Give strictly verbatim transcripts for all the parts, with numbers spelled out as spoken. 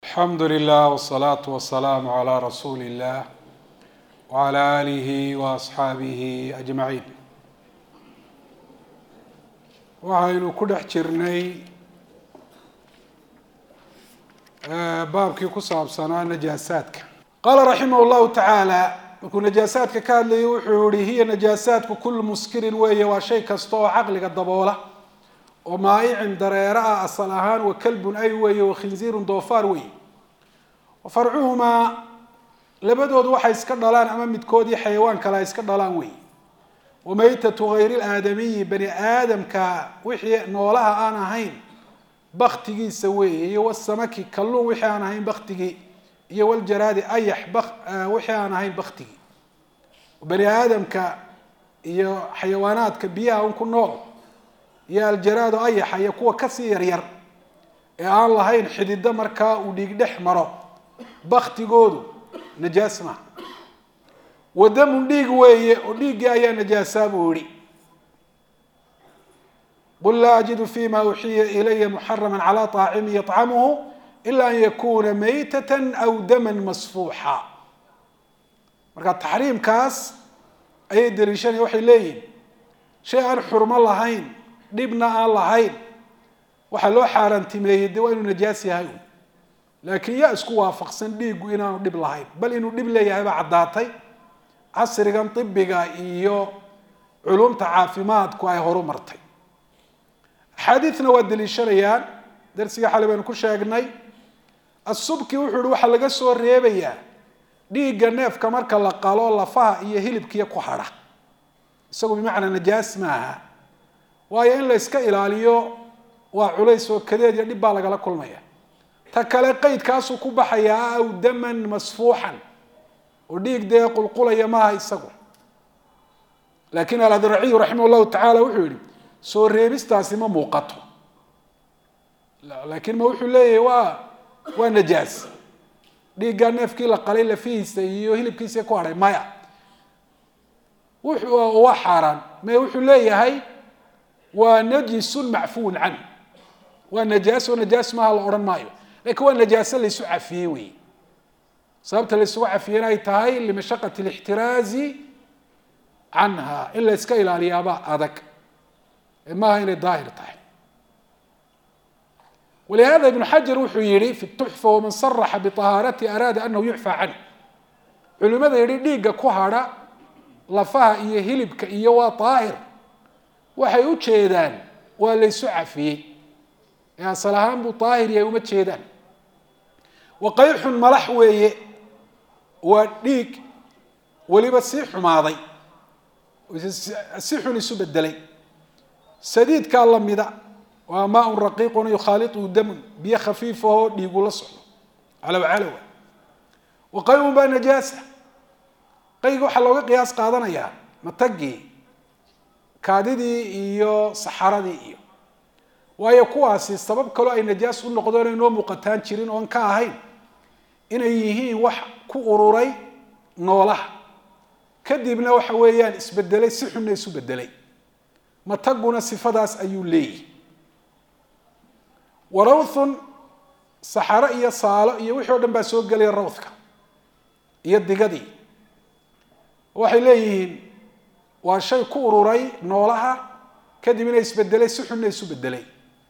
الحمد لله والصلاة والسلام على رسول الله وعلى آله وأصحaabihi أجمعين. waxaynu ku dhex jirnay baabkii ku saabsanaa najaasaadka. qaala raximah الlahu taعaalى markuu najaasaadka ka hadlayay wuxuu yihi hiya najaasaadku kul muskirin weeye waa shay kasta oo caqliga daboola oo maaicin dareero ah asal ahaan wa kalbun ay weeye wa khinziirun doofaar weeye wa farcuhumaa labadoodu waxay iska dhalaan ama midkoodii xayawaan kale ay iska dhalaan weeye wa maytatu gayri ilaadamiyi bani aadamka wixii noolaha aan ahayn baktigiisa weeye iyo wasamaki kalluun wixii aan ahayn baktigii iyo waljaraadi ayax wixii aan ahayn baktigii bani aadamka iyo xayawaanaadka biyaha un ku nool iyo aljaraado ayaxa iyo kuwa kasii yaryar ee aan lahayn xidido markaa uu dhiig dhex maro baktigoodu najaas maaha wadamun dhiig weeye oo dhiiggii ayaa najaasaa buu yihi qul laa ajidu fima uxiya ilaya muxarama calى طaacimi yطcamuhu ila an yakuna maytata aw daman masfuuxa marka taxriimkaas ayay daliishanaya waxay leeyihin shay aan xurmo lahayn dhibna aan lahayn waxaa loo xaaraantimeeyey de waa inuu najaas yahay laakiin yaa isku waafaqsan dhiiggu inaanu dhib lahayn bal inuu dhib leeyahay baa caddaatay casrigan ibiga iyo culumta caafimaadku ay horu martay. axaadiidna waa daliishanayaan darsiga xalay baynu ku sheegnay asubki wuxuu yihi waxaa laga soo reebayaa dhiigga neefka marka la qalo lafaha iyo hilibkiiya ku hadha isagu bimacnaa najaas maaha waayo in la iska ilaaliyo waa culays oo kadeed iyo dhib baa lagala kulmaya. ta kale qeydkaasuu ku baxayaa aw daman masfuuxan oo dhiig dee qulqulaya maaha isagu laakiin aladraciyu raximah llahu tacaala wuxuu yihi soo reebistaasi ma muuqato laakiin ma wuxuu leeyahay waa waa najaas dhiiggaa neefkii la qalay lafihiisa iyo hilibkiisa ku hadhay maya waa xaaraan me wuxuu leeyahay waa najisun macfuun can waa najaas oo najaas maaha la odhan maayo lakin waa najaaso laysu cafiyey wey sababta laysugu cafiyena ay tahay limashaqati lixtiraazi canha in la iska ilaaliyaaba adag maaha inay daahir tahay. walihada ibnu xajar wuxuu yihi fi tuxfa waman saraxa biطahaarati araada anahu yucfى canh culimada yihi dhiigga ku hadha lafaha iyo hilibka iyo waa daahir waxay u jeedaan waa laysu cafiyey ee asal ahaan buu daahir yahay uma jeedaan. waqayxun malax weeye waa dhiig weliba sii xumaaday si xun isu bedelay sadiidkaa lamida waa maaun raqiiqun yukhaaliطhu damun biyo khafiifahoo dhiigu la socdo calow calowa waqayun baa najaasa qayga waxaa looga qiyaas qaadanayaa matagii kaadidii iyo saxaradii iyo waayo kuwaasi sabab kaloo ay najaas u noqdeen inoo muuqataan jirin oon ka ahayn inay yihiin wax ku ururay noolaha kadibna waxa weeyaan isbedelay si xunna isu bedelay mataguna sifadaas ayuu leeyahy. warawthun saxaro iyo saalo iyo wixii o dhan baa soo gelaya rawthka iyo digadii waxay leeyihiin waa shay ku ururay noolaha kadib ina isbedelay si xunna isu bedelay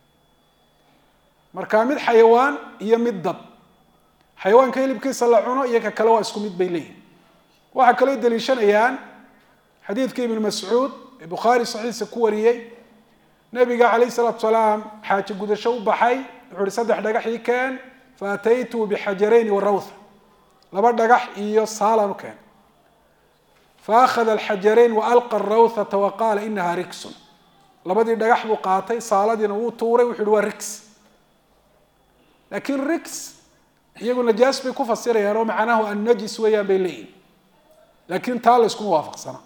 marka mid xayawaan iyo mid dad xayawaanka hilibkiisa la cuno iyo ka kale waa isku mid bay leeyihin. waxaa kaloo daliishanayaan xadiidkii ibnu mascuud ee bukhaari saxiixa ku wariyey nabiga calayh salaatu salaam xaaji gudasho u baxay wuxuu uhi saddex dhagax ii keen faataytu bixajarayni warawtha laba dhagax iyo saalaan u keen faakhada alxajarayn waalqa arawthata waqaala inaha riksun labadii dhagax buu qaatay saaladiina wuu tuuray wuxu uhi waa riks laakiin riks iyagu najaas bay ku fasirayaan oo macnahu annajis weeyaan bay leeyihin laakiin taa la iskuma waafaqsana.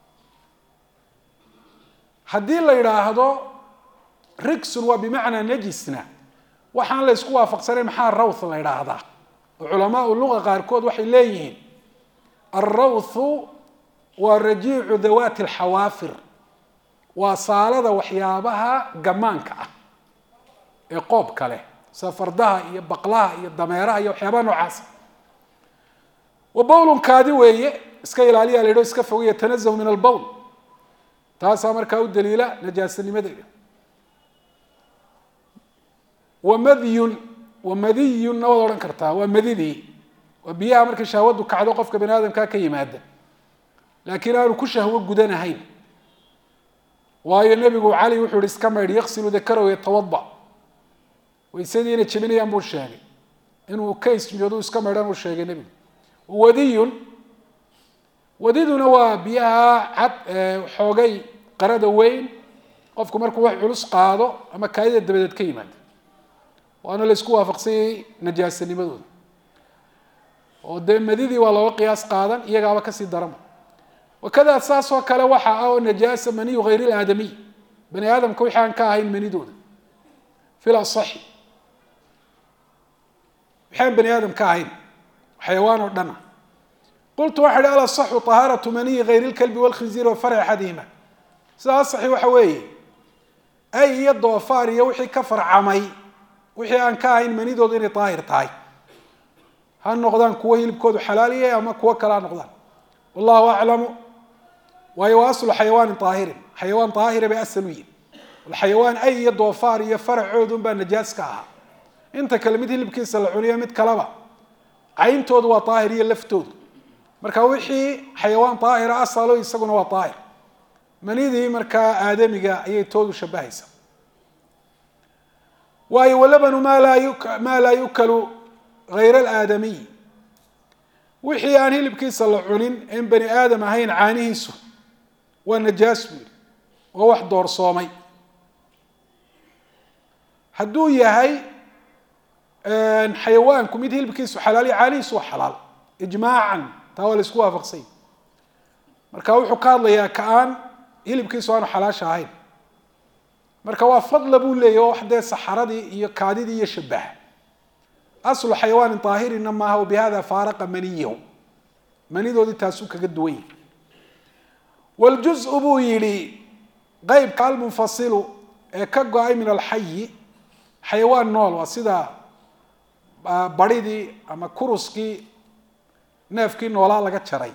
haddii la yidhaahdo riksun waa bimacnaa najisna waxaan la ysku waafaqsanayn maxaa rawth la yidhaahdaa oo culamaau luga qaarkood waxay leeyihiin alrawthu waa rajiicu dawaati alxawaafir waa saalada waxyaabaha gamaanka ah ee qoob kale safardaha iyo baqlaha iyo dameeraha iyo waxyaabaha noocaas wa bawlun kaadi weeye iska ilaaliya la yidho iska fogeeya tanazahu min albawl taasaa markaa u daliila najaasanimadeeda wa madyun wa madiyunna waad odhan kartaa waa madidii waa biyaha markay shahwadu kacdo qofka bani aadamkaa ka yimaada laakiin aanu ku shahwo gudanahayn waayo nebigu cali wuxuu ihi iska maydh yaksilu dakarahu yatawada waysadii inay jebinayaan buu sheegay inuu ka isjoodu iska maydhan uu sheegay nebigu wadiyun wadiduna waa biyaha cad xoogay qarada weyn qofku markuu wax culus qaado ama kaadida dabadeed ka yimaado waana la isku waafaqsanyay najaasanimadooda oo dee madidii waa looga qiyaas qaadan iyagaaba kasii darama wakada saas oo kale waxa ah oo najaasa maniyu hayri ilaadamiy bani aadamka wixii aan ka ahayn manidooda fil asaxi wixii aan bani aadam ka ahayn xayawaan oo dhan qultu waxa ihi alasaxu tahaaratu maniyi hayri lkalbi walkhinziir wa farci axadihima sida asaxi waxa weeye ay iyo doofaar iyo wixii ka farcamay wixii aan ka ahayn manidooda inay daahir tahay ha noqdaan kuwo hilibkoodu xalaal yahay ama kuwo kale ha noqdaan wallahu aclamu waayo waa aslu xayawaanin daahirin xayawaan daahira bay asal u yihin xayawaan ay iyo doofaar iyo faracoodun baa najaas ka ahaa inta kale mid hilibkiisa la cuniyo mid kaleba cayntoodu waa daahir iyo laftoodu marka wixii xayawaan daahira asalo isaguna waa daahir manidii markaa aadamiga ayay toodu shabahaysa waayo walabanu maa laa yu maa laa yukalu hayra alaadamiy wixii aan hilibkiisa la cunin en bani aadam ahayn caanihiisu waa najaas buu yihi waa wax doorsoomay hadduu yahay xayawaanku mid hilibkiisu xalaal iyo caanihiisu waa xalaal ijmaacan taa waa la isku waafaqsanya marka wuxuu ka hadlayaa ka aan hilibkiisu aanu xalaasha ahayn marka waa fadla buu leeyahy oo wax dee saxaradii iyo kaadidii iyo shabaha aslu xayawaanin daahirina maaha wabihada faaraqa maniyahu manidoodii taasuu kaga duwan yahay wljuzu buu yihi qeybka almunfasilu ee ka go-ay min alxayi xayawaan nool waa sida baridii ama kuruskii neefkii noolaa laga jaray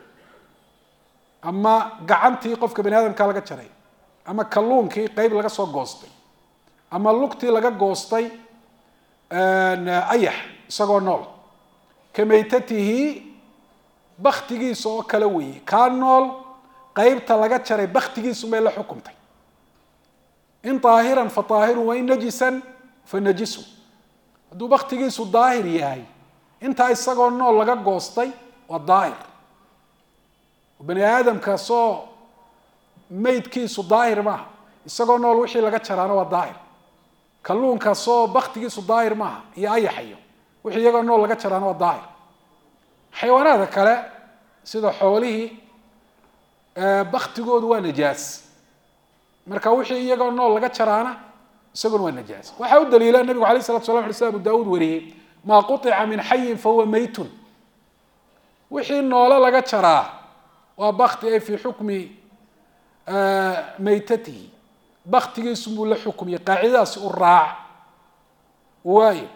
ama gacantii qofka bani aadamka laga jaray ama kalluunkii qeyb laga soo goostay ama lugtii laga goostay ayax isagoo nool ka maytatihi baktigiisa oo kale weeye kaa nool qeybta laga jaray baktigiisu bay la xukumtay in daahiran fa daahirun wain najisan fa najisu hadduu baktigiisu daahir yahay intaa isagoo nool laga goostay waa daahir bani aadamkaasoo maydkiisu daahir maaha isagoo nool wixii laga jaraana waa daahir kalluunkaasoo baktigiisu daahir maaha iyo ayaxayo wixii iyagoo nool laga jaraana waa daahir xayawaanaada kale sida xoolihii baktigoodu waa najaas marka wixii iyagoo nool laga jaraana isaguna waa najaas waxaa u daliila nabigu alayh salatu sala sida abu daauud wariyey maa quطica min xayin fahuwa maytun wixii noolo laga jaraa waa bakti ay fii xukmi maytatihi baktigiisu buu la xukumiyey qaacidadaasi u raac waayo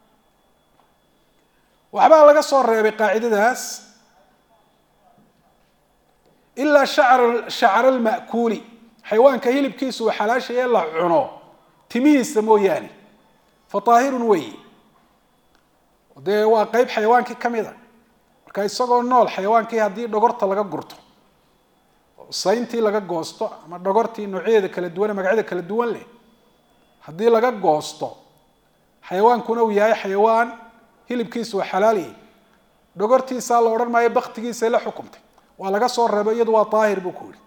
waxbaa laga soo reebay qaacidadaas ilaa shacr shacra alma'kuuli xayawaanka hilibkiisu uu xalaashaya la cuno timihiisa mooyaane fa daahirun weeye dee waa qeyb xayawaankii ka mid a marka isagoo nool xayawaankii haddii dhogorta laga gurto sayntii laga goosto ama dhogortii noocyadeeda kala duwan magacyada kala duwan leh haddii laga goosto xayawaankuna uu yahay xayawaan hilibkiisu waa xalaaliye dhogortiisaa la odhan maayo baktigiisa la xukumtay waa laga soo reebo iyadu waa daahir buu ku yihi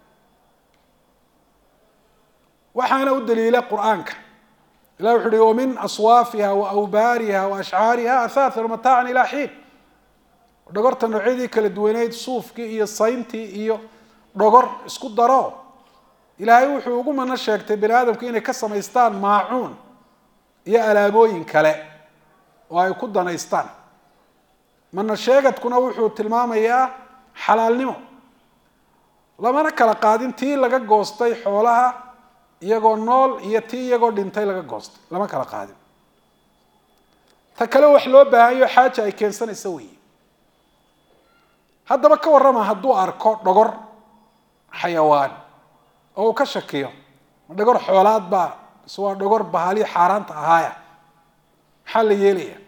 waxaana u daliila qur-aanka ilah wuxu uhi wamin aswaafiha wa awbaariha wa ashcaariha ahaathan mataacan ilaa xiin dhogorta noocyadii kala duwaneyd suufkii iyo sayntii iyo dhogor isku daro ilaahay wuxuu ugu mano sheegtay bani aadamku inay ka samaystaan maacuun iyo alaabooyin kale oo ay ku danaystaan mana sheegadkuna wuxuu tilmaamayaa xalaalnimo lamana kala qaadin tii laga goostay xoolaha iyagoo nool iyo tii iyagoo dhintay laga goostay lama kala qaadin تكلم وحلو بهايو حاجة أي كإنسان يسوي هذا ما كورما هدو أركض دقر حيوان أو كشكيو دقر حولات با سواء دقر بهالي حاران تهايا حل يليه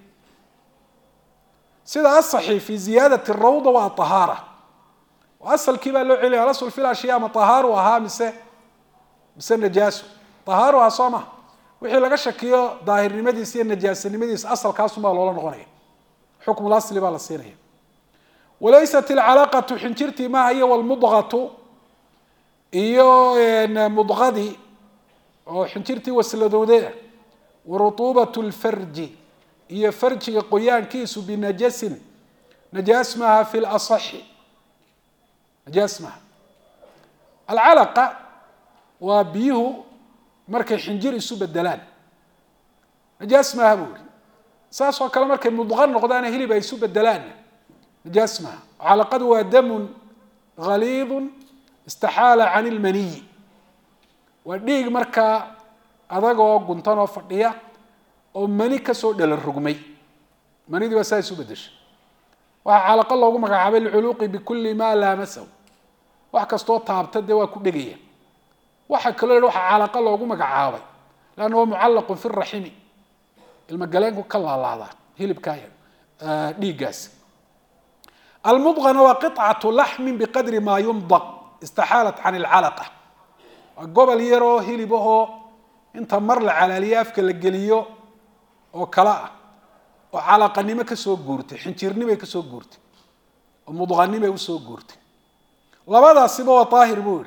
سيدا الصحي في زيادة الروضة والطهارة وأصل كيف لو علي الأصل في الأشياء مطهار وها مسه مسه نجاسه طهار وصامة وحي لقى شكيه ظاهر نمديس النجاسة نمديس أصل كاسو ما لولا نغنيه حكم الأصل بالله الصينية وليست العلاقة حنشرتي ما هي والمضغة إيو إن مضغدي أو حنشرتي وسلدودية ورطوبة الفرج هي فرج قيان كيس بنجس نجاس معها في الأصح نجاس معها العلاقة وبيه مركي حنجر يسوب الدلال نجاس معها بول ساسو كلام مركي مضغن نقدانه هلي بيسوب الدلال نجاس معها علاقة ودم غليظ استحال عن المني وديق مركا أضاقوا قنطانوا فردية oo mani ka soo dhalal rugmay manidi waa saay subadish waxa calaqa loogu magacaabay culuqi bi kulli ma la masaw wax kasto taabta de waa ku dhigaya waxa kale waxa calaqa loogu magacaabay laana waa muallaq fi rahim ilmagalanku kala laada hilibkaaya dhiigaas المضغة هو قطعة لحم بقدر ما يمضغ استحالت عن العلقة قبل يرو هلبه انت مر على الياف كالجليو oo kala ah oo calaqanimo ka soo guurtay xinjirnimo ka soo guurtay oo mudqanimo u soo guurtay labadaasiba waa taahir buuri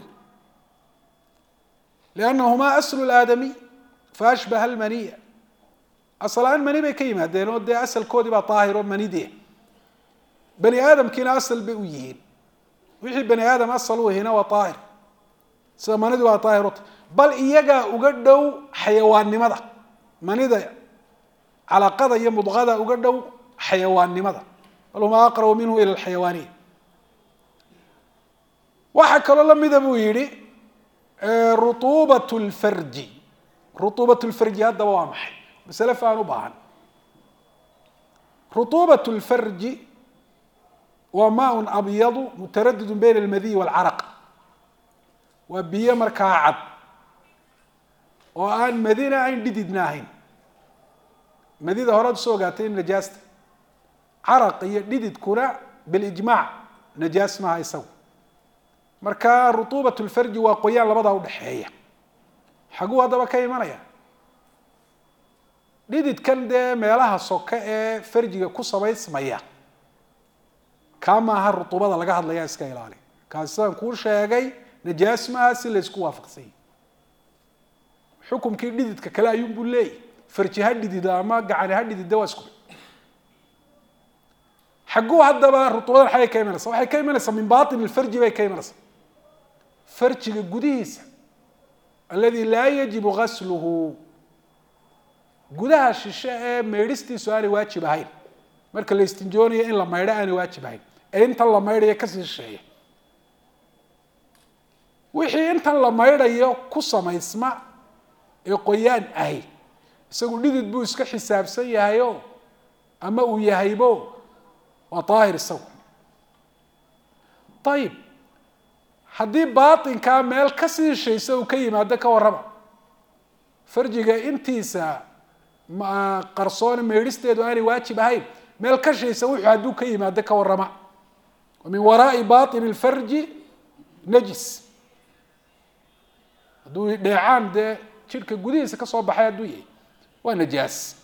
لانهما اصل الادمي فاشبه المنيه اصلا المني bay ka yimaadeen oo de asalkoodi ba taahir oo manidii bani aadam kina asal bay u yihiin wixii bani aadam asal u hina waa taahir sida manidu waa taahir bal iyaga uga dhow xayawaannimada manida علاقة هي مضغة وقدوا حيوان لماذا؟ قالوا ما أقرب منه إلى الحيوانين. وحكى الله ماذا بويري رطوبة الفرج رطوبة الفرج هذا وامح بس لا فانوا بعن رطوبة الفرج وماء أبيض متردد بين المذي والعرق وبيه مركعات وأن مدينة عين ديدناهن مديدة هراد سوقاتين نجاسة عرق يديد كنا بالإجماع نجاس ما يسوي مركا رطوبة الفرج وقيان لبضها ودحية حقوها هذا بكاي مريا ديد كان ده ميلها سوكا فرج كوسا بيس ميا كما هالرطوبة اللي قاعد ليا اسكايل عليه كان كل شيء جاي نجاس ما سيل اسكوا فقسي حكم كي ديد كلا يوم بالليل فرج هدي دا ما قاعد هدي دا واسكو حقوه هذا بقى الرطوبة حي كيمنس وحي كيمنس من باطن الفرج باي كيمنس فرج القديس الذي لا يجب غسله قدها الشيء ميرستي سؤالي واجب هاي مركل الاستنجونية إن لما يرى أنا واجب هاي أنت لما يرى يكسر الشيء وحي أنت لما يرى يقص ما يسمع يقيان أهي isagoo dhidid buu iska xisaabsan yahayo ama uu yahaybo waa taahir isagu طيب haddii baatinka meel ka sii shaysa uu ka yimaado ka warraba farjiga intiisa ma qarsoon meeristeedu aanay waajib ahayn meel ka shaysa wuxuu hadduu ka yimaado ka warrama ومن وراء باطن الفرج نجس hadduu dheecaan dee jirka gudihiisa ka soo baxay hadduu yahay ونجاس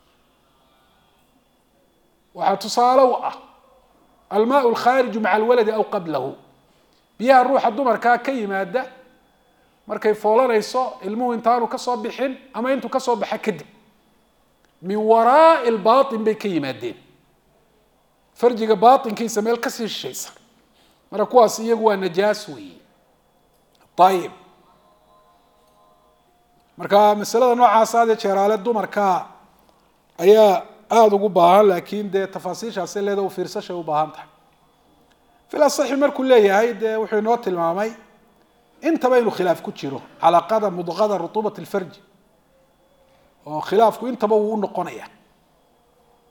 وحتصالوا الماء الخارج مع الولد أو قبله بيها الروح الدمر كا كي مادة مركي فولان يسو المو انتانو كصبحين أما انتو كصبح كدب من وراء الباطن بكي مادين فرجك باطن كي سميل كسي الشيسر مركواس يقوى نجاس وي طيب marka masalada noocaas ah ee jeeraale dumarka ayaa aad ugu baahan laakiin de tafaasiishaas leedahay fiirsashay u baahan tahay fila sahih markuu leeyahay de wuxuu noo tilmaamay inta baynu khilaaf ku jiro calaqada mudqada rutubat alfarj oo khilaafku intaba uu noqonaya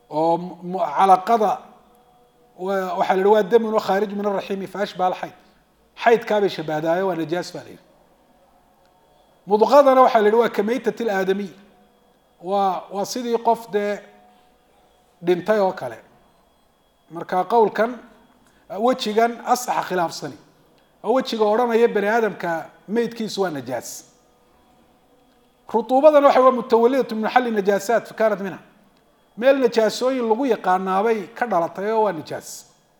oo calaqada waxa la waa dam oo kharij min ar-rahim fa ashba al-hayd hayd ka bay shabadaayo waa najaas baa leeyahay mudqadana waxa la waa kamaytat al-aadami waa waa sidii qof de dhintay oo kale marka qowlkan wajigan asax khilaafsani wajiga oranaya bani aadamka meydkiisu waa najaas rutuubadana waxa waa mutawallidatu min hal najaasat fakanat minha meel najaasooyin lagu yaqaanaabay ka dhalatay oo waa najaas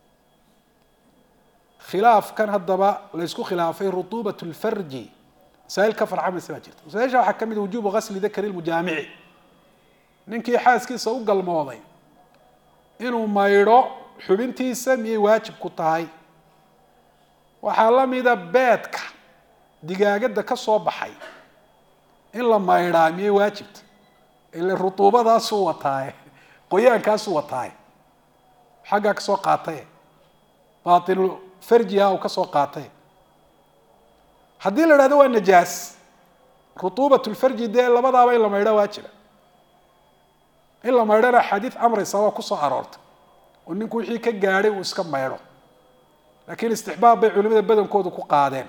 khilaaf kan hadaba la isku khilaafay rutubatu al-farji sa'il ka farca min sabajirta saasha waxa kamid wujuub ghasl dhakar al-mujami'i ninkii xaaskiisa u galmooday inuu maydho xubintiisa miyay waajib ku tahay waxaa la mida beedka digaagada ka soo baxay in la maydhaa miyay waajibta ila rutuubadaas uu wataay qoyaankaas uu wataay xagga ka soo qaatay baatil farjiha uu ka soo qaatay haddii la yiraahdo waa najaas rutubatu alfarji de labadaaba in la maydhaa waajiba in la maydhana xadiid amraysa waa ku soo aroortay oo ninku wixii ka gaadhay uu iska maydho laakiin istixbaab bay culimada badankoodu ku qaadeen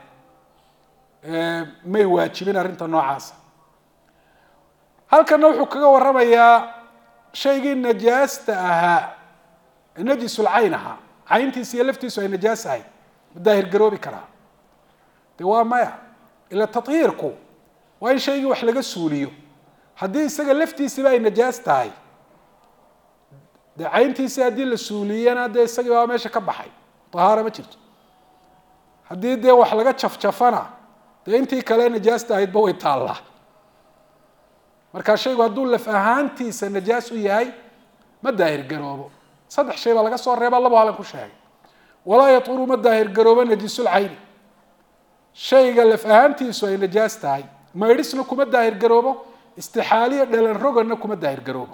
may waajibin arrinta noocaasa halkana wuxuu kaga warramayaa shaygii najaasta ahaa najisul cayn ahaa cayntiisa iyo laftiisu ay najaas ahayd daahir garoobi karaa de waa maya ila tathiirku waa in shaygii wax laga suuliyo haddii isaga laftiisiba ay najaas tahay de cayntiisii haddii la suuliyana dee isagii baa meesha ka baxay tahaara ma jirto haddii dee wax laga jafjafana dee intii kale najaasta ahaydba way taallaa marka shaygu hadduu laf ahaantiisa najaas u yahay ma daahir garoobo saddex shay baa laga soo reebaa laba halan ku sheegay walaa yaturu ma daahir garoobo najisul cayni shayga laf ahaantiisu ay najaas tahay maydhisna kuma daahir garoobo istixaaliya dhalan roganna kuma daahir garoobo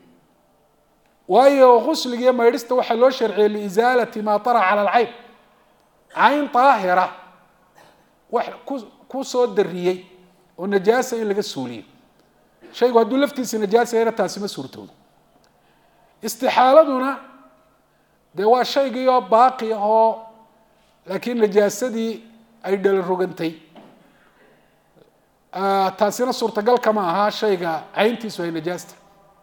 waayo ghusliga iyo maydhista waxaa loo sharciyey liisaalati maa tara cala alcayn cayn daahira wax ku soo dariyey oo najaasa in laga suuliyo shaygu hadduu laftiisa najaas yahayna taasi ma suurtoodo istixaaladuna dee waa shaygii oo baaqi ahoo laakiin najaasadii ay dhalan rogantay taasina suurtagal kama aha shayga cayntiisu ay najaasta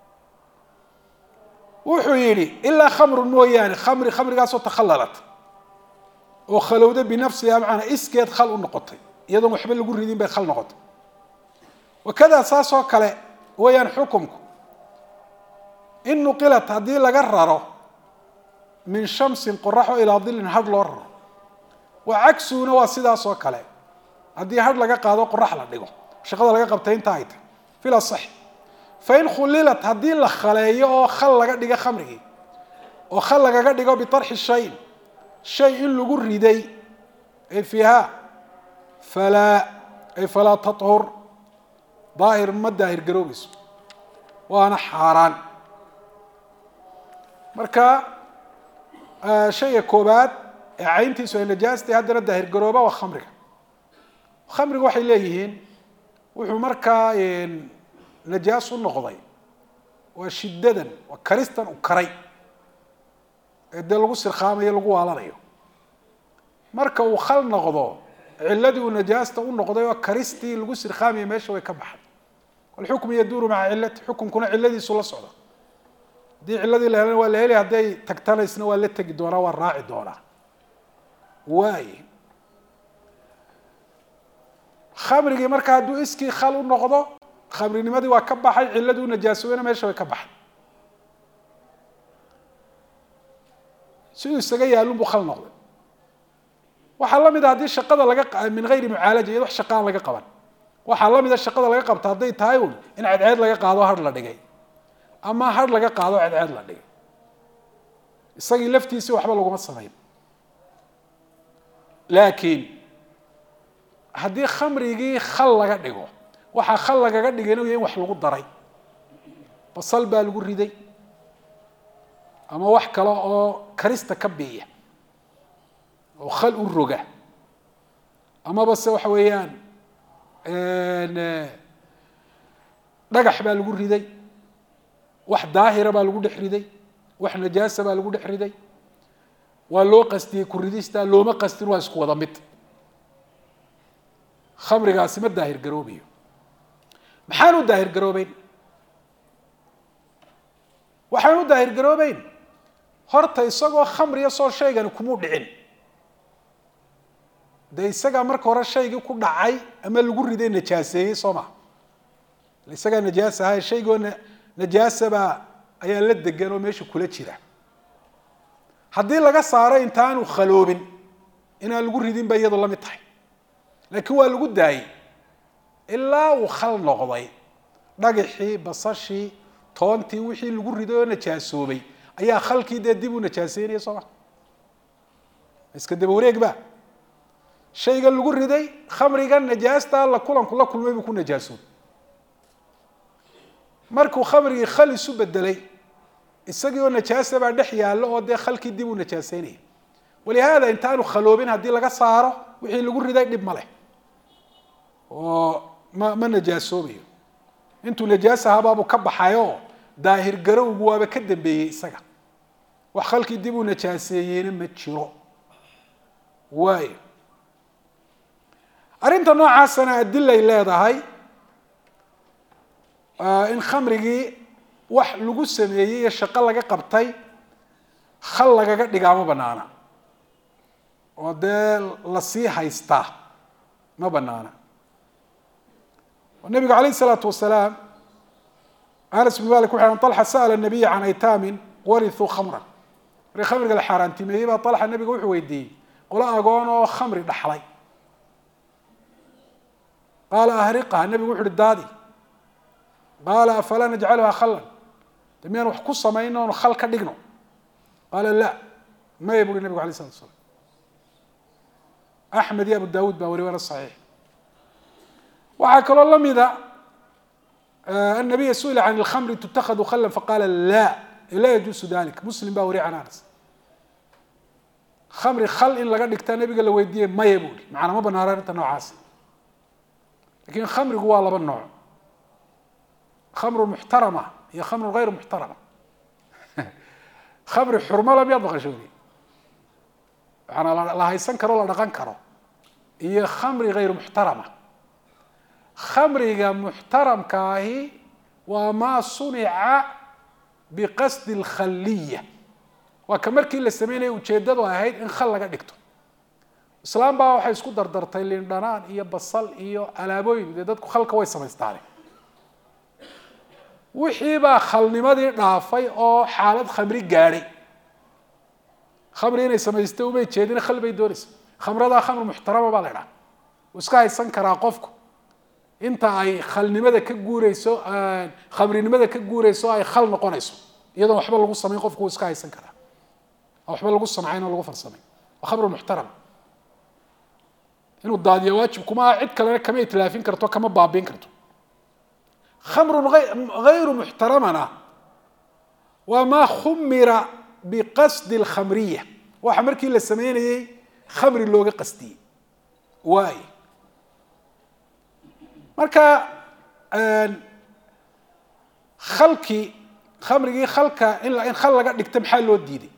wuxuu yidhi ilaa khamrun mooyaane khamri khamrigaasoo takhallalat oo khalowda binafsiha macnaa iskeed khal u noqotay iyadoon waxba lagu ridin bay khal noqotay wakada saasoo kale weeyaan xukumku in nuqilat haddii laga raro min shamsin qoraxo ilaa dilin hadh loo raro wa cagsuuna waa sidaasoo kale haddii hadh laga qaado qorax la dhigo shaqada laga qabtay inta ay tahay fil asax fain khulilat haddii la khaleeyo oo khal laga dhigo khamrigii oo khal lagaga dhigo bitarxi shayin shay in lagu riday ay fiiha falaa ay falaa tathur daahir ma daahir garoobayso waana xaaraan marka shayga koobaad ee cayntiisu ay najaastay haddana daahir garooba waa khamriga khamriga waxay leeyihiin wuxuu markaa najaas u noqday waa shiddadan waa karistan u karay ee dee lagu sirkhaamayo lagu waalanayo marka uu khal noqdo ciladii uu najaasta u noqday oo karistii lagu sirkhaamayo meesha way ka baxay walxukmu yaduuru maca cilati xukunkuna ciladiisu la socda haddii ciladii la helana waa la heli hadday tagtanaysna waa la tegi doonaa waa raaci doonaa waay khamrigii marka hadduu iskii khal u noqdo khamrinimadii waa ka baxay ciladii u najaasoobeyna meesha way ka baxay siduu isaga yaalun buu khal noqday waxaa la mid a haddii shaqada laga min gayri mucaalaja iyad wax shaqa aan laga qaban waxaa la mid a shaqada laga qabta hadday tahay un in cadceed laga qaado hadh la dhigay ama hadh laga qaado cadceed la dhigay isagii laftiisii waxba laguma samayn laakiin haddii khamrigii khal laga dhigo waxaa khal lagaga dhigay inuu yahay in wax lagu daray basal baa lagu riday ama wax kale oo karista ka biiya oo khal u roga amaba se waxa weeyaan dhagax baa lagu riday wax daahira baa lagu dhex riday wax najaasa baa lagu dhex riday waa loo qastiyey ku ridista looma qastin waa isku wada mid khamrigaasi ma daahir garoobayo maxaan u daahir garoobeyn waxaan u daahir garoobeyn horta isagoo khamriya soo shaygani kumuu dhicin dee isagaa marka hore shaygii ku dhacay ama lagu riday najaaseeyey soo maha isagaa najaas ahay shaygoo najaasabaa ayaa la degan oo meesha kula jira haddii laga saaro intaanu khaloobin inaan lagu ridin ba iyadu la mid tahay laakiin waa lagu daayey ilaa uu khal noqday dhagaxii basashii toontii wixii lagu riday oo najaasoobay ayaa khalkii dee dib u najaaseynaya soo ma iska daba wareegba shaygan lagu riday khamrigan najaasta la kulanku la kulmay buu ku najaasoobay markuu khamrigii khal isu bedelay isagii oo najaasa baa dhex yaallo oo dee khalkii dib u najaaseynaya walihaada intaanu khaloobin haddii laga saaro wixii lagu riday dhib ma leh oo ma ma najaasoobayo intuu najaas ahabaabuu ka baxayoo daahir garowgu waaba ka dambeeyey isaga wax khalkii dib u najaaseeyeyna ma jiro waayo arrinta noocaasana adilay leedahay in khamrigii wax lagu sameeyey iyo shaqo laga qabtay khal lagaga dhigaa ma banaana oo dee lasii haystaa ma banaana nabigu alayh الsalaatu wasalaam anas bn malik wuxu an طalxa sa'la الnabiya can aytaamin warithuu khamran markii khamriga la xaaraantimeeyey baa طalxa nabiga wuxuu weydiiyey qolo agoon oo khamri dhaxlay qaala ahriqha nabigu wuxu uhi daadi qaala afalaa najcaluha khalan de miyaan wax ku samayno oonu khal ka dhigno qaala la maya bu uhi nabigu alay slatu slam axmed iyo abu dawuud baa wari waana saxiix waxaa kaloo la mida النبي سئل عن الخمر تتخذ خلا فقال لا لا يجوز ذلك مسلم baa wari can anas khamri khal in laga dhigtaa nabiga la weydiiyey maya buuri macana ma banaana arrinta noocaas lakin khamrigu waa laba nooc khamru muxtarama iyo khamru غayr muxtarama khamri xurmala miyaad maqashoodi waxaana la haysan karo la dhaqan karo iyo khamri غayr muxtarama khamriga muxtaramkaahi waa maa sunica biqasdi اlkhaliya waa ka markii la sameynaya ujeedadu ahayd in khal laga dhigto islaam baa waxay isku dardartay lindhanaan iyo basal iyo alaabooyin dee dadku khalka way samaystaane wixii baa khalnimadii dhaafay oo xaalad khamri gaadhay khamri inay samaystay umay jeedin khal bay doonaysa khamradaa khamr muxtarama baa la idhaha uu iska haysan karaa qofku inta ay khalnimada ka guureyso khamrinimada ka guureyso ay khal noqonayso iyadoo waxba lagu samayn qofku uu iska haysan karaa waxba lagu samcayn oo lagu farsamay waa khamr muxtaram inuu daadiyo waajib kuma cid kalena kama itlaafin karto kama baabiin karto khamrun غayru muxtaramana waa maa khumira biqasdi اlkhamriya waxa markii la sameynayey khamri looga qastiyey waay marka khalkii khamrigii khalka in in khal laga dhigta maxaa loo diiday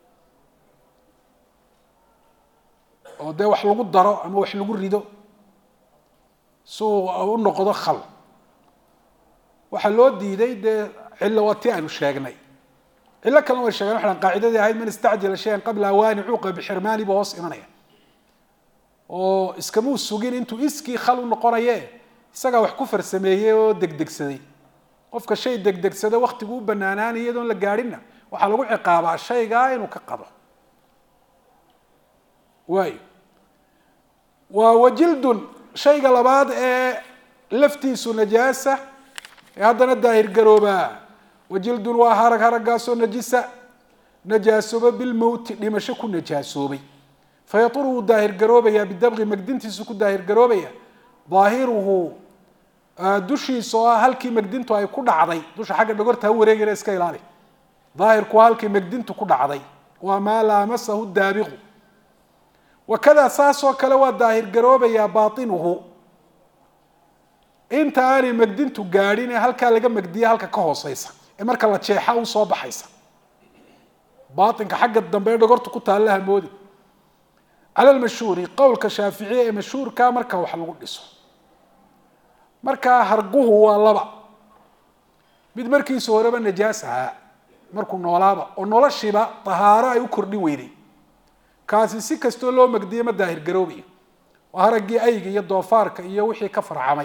oo dee wax lagu daro ama wax lagu rido si uu u noqdo khal waxaa loo diiday dee cillo waa ti aynu sheegnay cillo kalena way sheegen waxaan qaacidadii ahayd man istacjala shayan qabla awaani cuuqa bixirmaani buu hoos imanaya oo iskamuu sugin intuu iskii khal u noqonaye isagaa wax ku farsameeyey oo degdegsaday qofka shay degdegsada waktigu u banaanaanay iyadoon la gaadhinna waxaa lagu ciqaabaa shaygaa inuu ka qado waayo waa wajildun shayga labaad ee laftiisu najaasa ee haddana daahir garoobaa wajildun waa harag haraggaasoo najisa najaasooba bilmowti dhimasho ku najaasoobay fayaturu wuu daahir garoobayaa bidabqi magdintiisu ku daahir garoobaya daahiruhu dushiisa oo ah halkii magdintu ay ku dhacday dusha xagga dhogorta ha wareegina iska ilaali daahirku waa halkii magdintu ku dhacday waa maa laamasahu daabiqu wakadaa saasoo kale waa daahir garoobayaa baatinuhu inta aanay magdintu gaadhin ee halkaa laga magdiya halka ka hooseysa ee marka la jeexa u soo baxaysa باطنك حق الدنبه دغورت ku taalaha moodi على المشهور قول كشافعي مشهور ka marka wax lagu dhiso marka harguhu waa laba mid markiisu horeba najaasaha markuu noolaaba oo noloshiba tahaaro ay u kordhin weeyday kaasi si kasto loo magdiyo ma daahir garoobiyo waa haragii ayga iyo doofaarka iyo wixii ka farcamay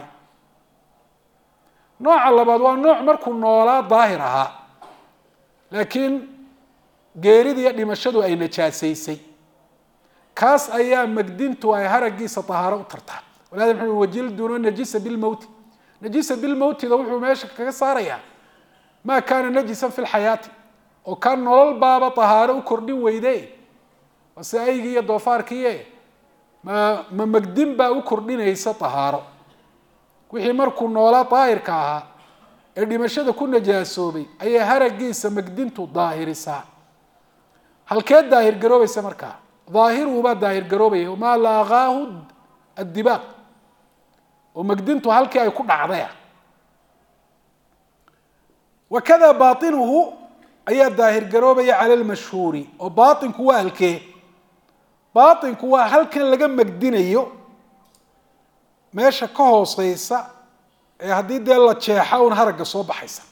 nooca labaad waa nooc markuu noolaa daahir ahaa laakiin geerida iyo dhimashadu ay najaasaysay kaas ayaa magdintu ay haragiisa tahaaro u tartaa walaal wuxuu wajilduna najisa bil mawt najisa bil mawt da wuxuu meesha kaga saaraya ma kaana najisan fil hayati oo kan nolol baaba tahaaro u kordhin weeyday wasaygi iyo doofaarkii ma ma magdin baa u kordhinaysa tahaaro wixii markuu noolaa daahirka ahaa ee dhimashada ku najaasoobay ayaa haragiisa magdintu daahirisa halkeed daahir garoobaysa markaa ظاهره ما داير قروبيه وما لاغاه الدباغ ومقدنته هلكي أي كل عضية وكذا باطنه أي داير قروبيه على المشهور وباطن كوا هلكي باطن كوا هلكي لقى مقدنيه ماشا كهو صيصة هدي دي الله تشيحا ونهرق صوب حيسا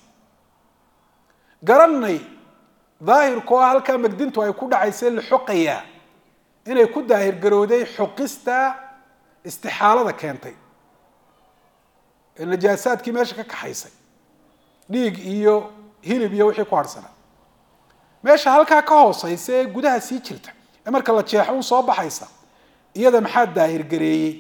قرني ظاهر كوا هلكي مقدنته أي كل عيسين الحقية inay ku daahir garowday xuqista istixaalada keentay ee najaasaadkii meesha ka kaxaysay dhiig iyo hilib iyo wixii ku harsanaa meesha halkaa ka hoosaysa ee gudaha sii jirta ee marka la jeexo uu soo baxaysa iyada maxaa daahir gareeyay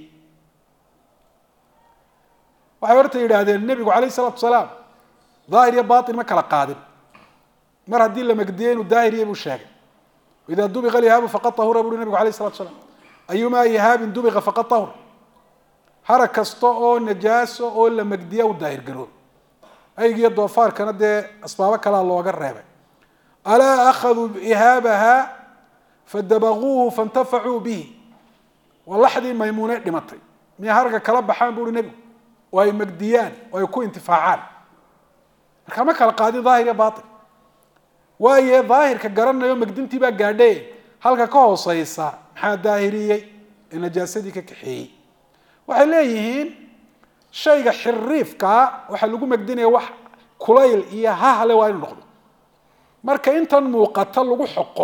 waxay horta yidhaahdeen nabigu calayhi salaatu wasalaam daahir iyo baatin ma kala qaadin mar haddii la magdiyey inuu daahir yahay buu sheegay إذا دبغ الإهاب فقد طهر أبو النبي عليه الصلاة والسلام أيما إهاب دبغ فقد طهر حركة استو نجاسة أو لمجدية وداير قرون أي جد ضفار كانت ده أسبابك على الله وقربه ألا أخذوا إهابها فدبغوه فانتفعوا به والله حد ميمونة دمطي من حركة كلام بحام بقول النبي وهي مجديان ويكون انتفاعان كما كان قاضي ظاهر يا باطل waaye daahirka garanayo magdintii baa gaadhay halka ka hoosaysa maxaa daahiriyay in najaasadii ka kaxeeyay waxay leeyihiin shayga xiriifka waxa lagu magdinaya wax kulayl iyo hahale waa inuu noqdo marka intan muuqata lagu xoqo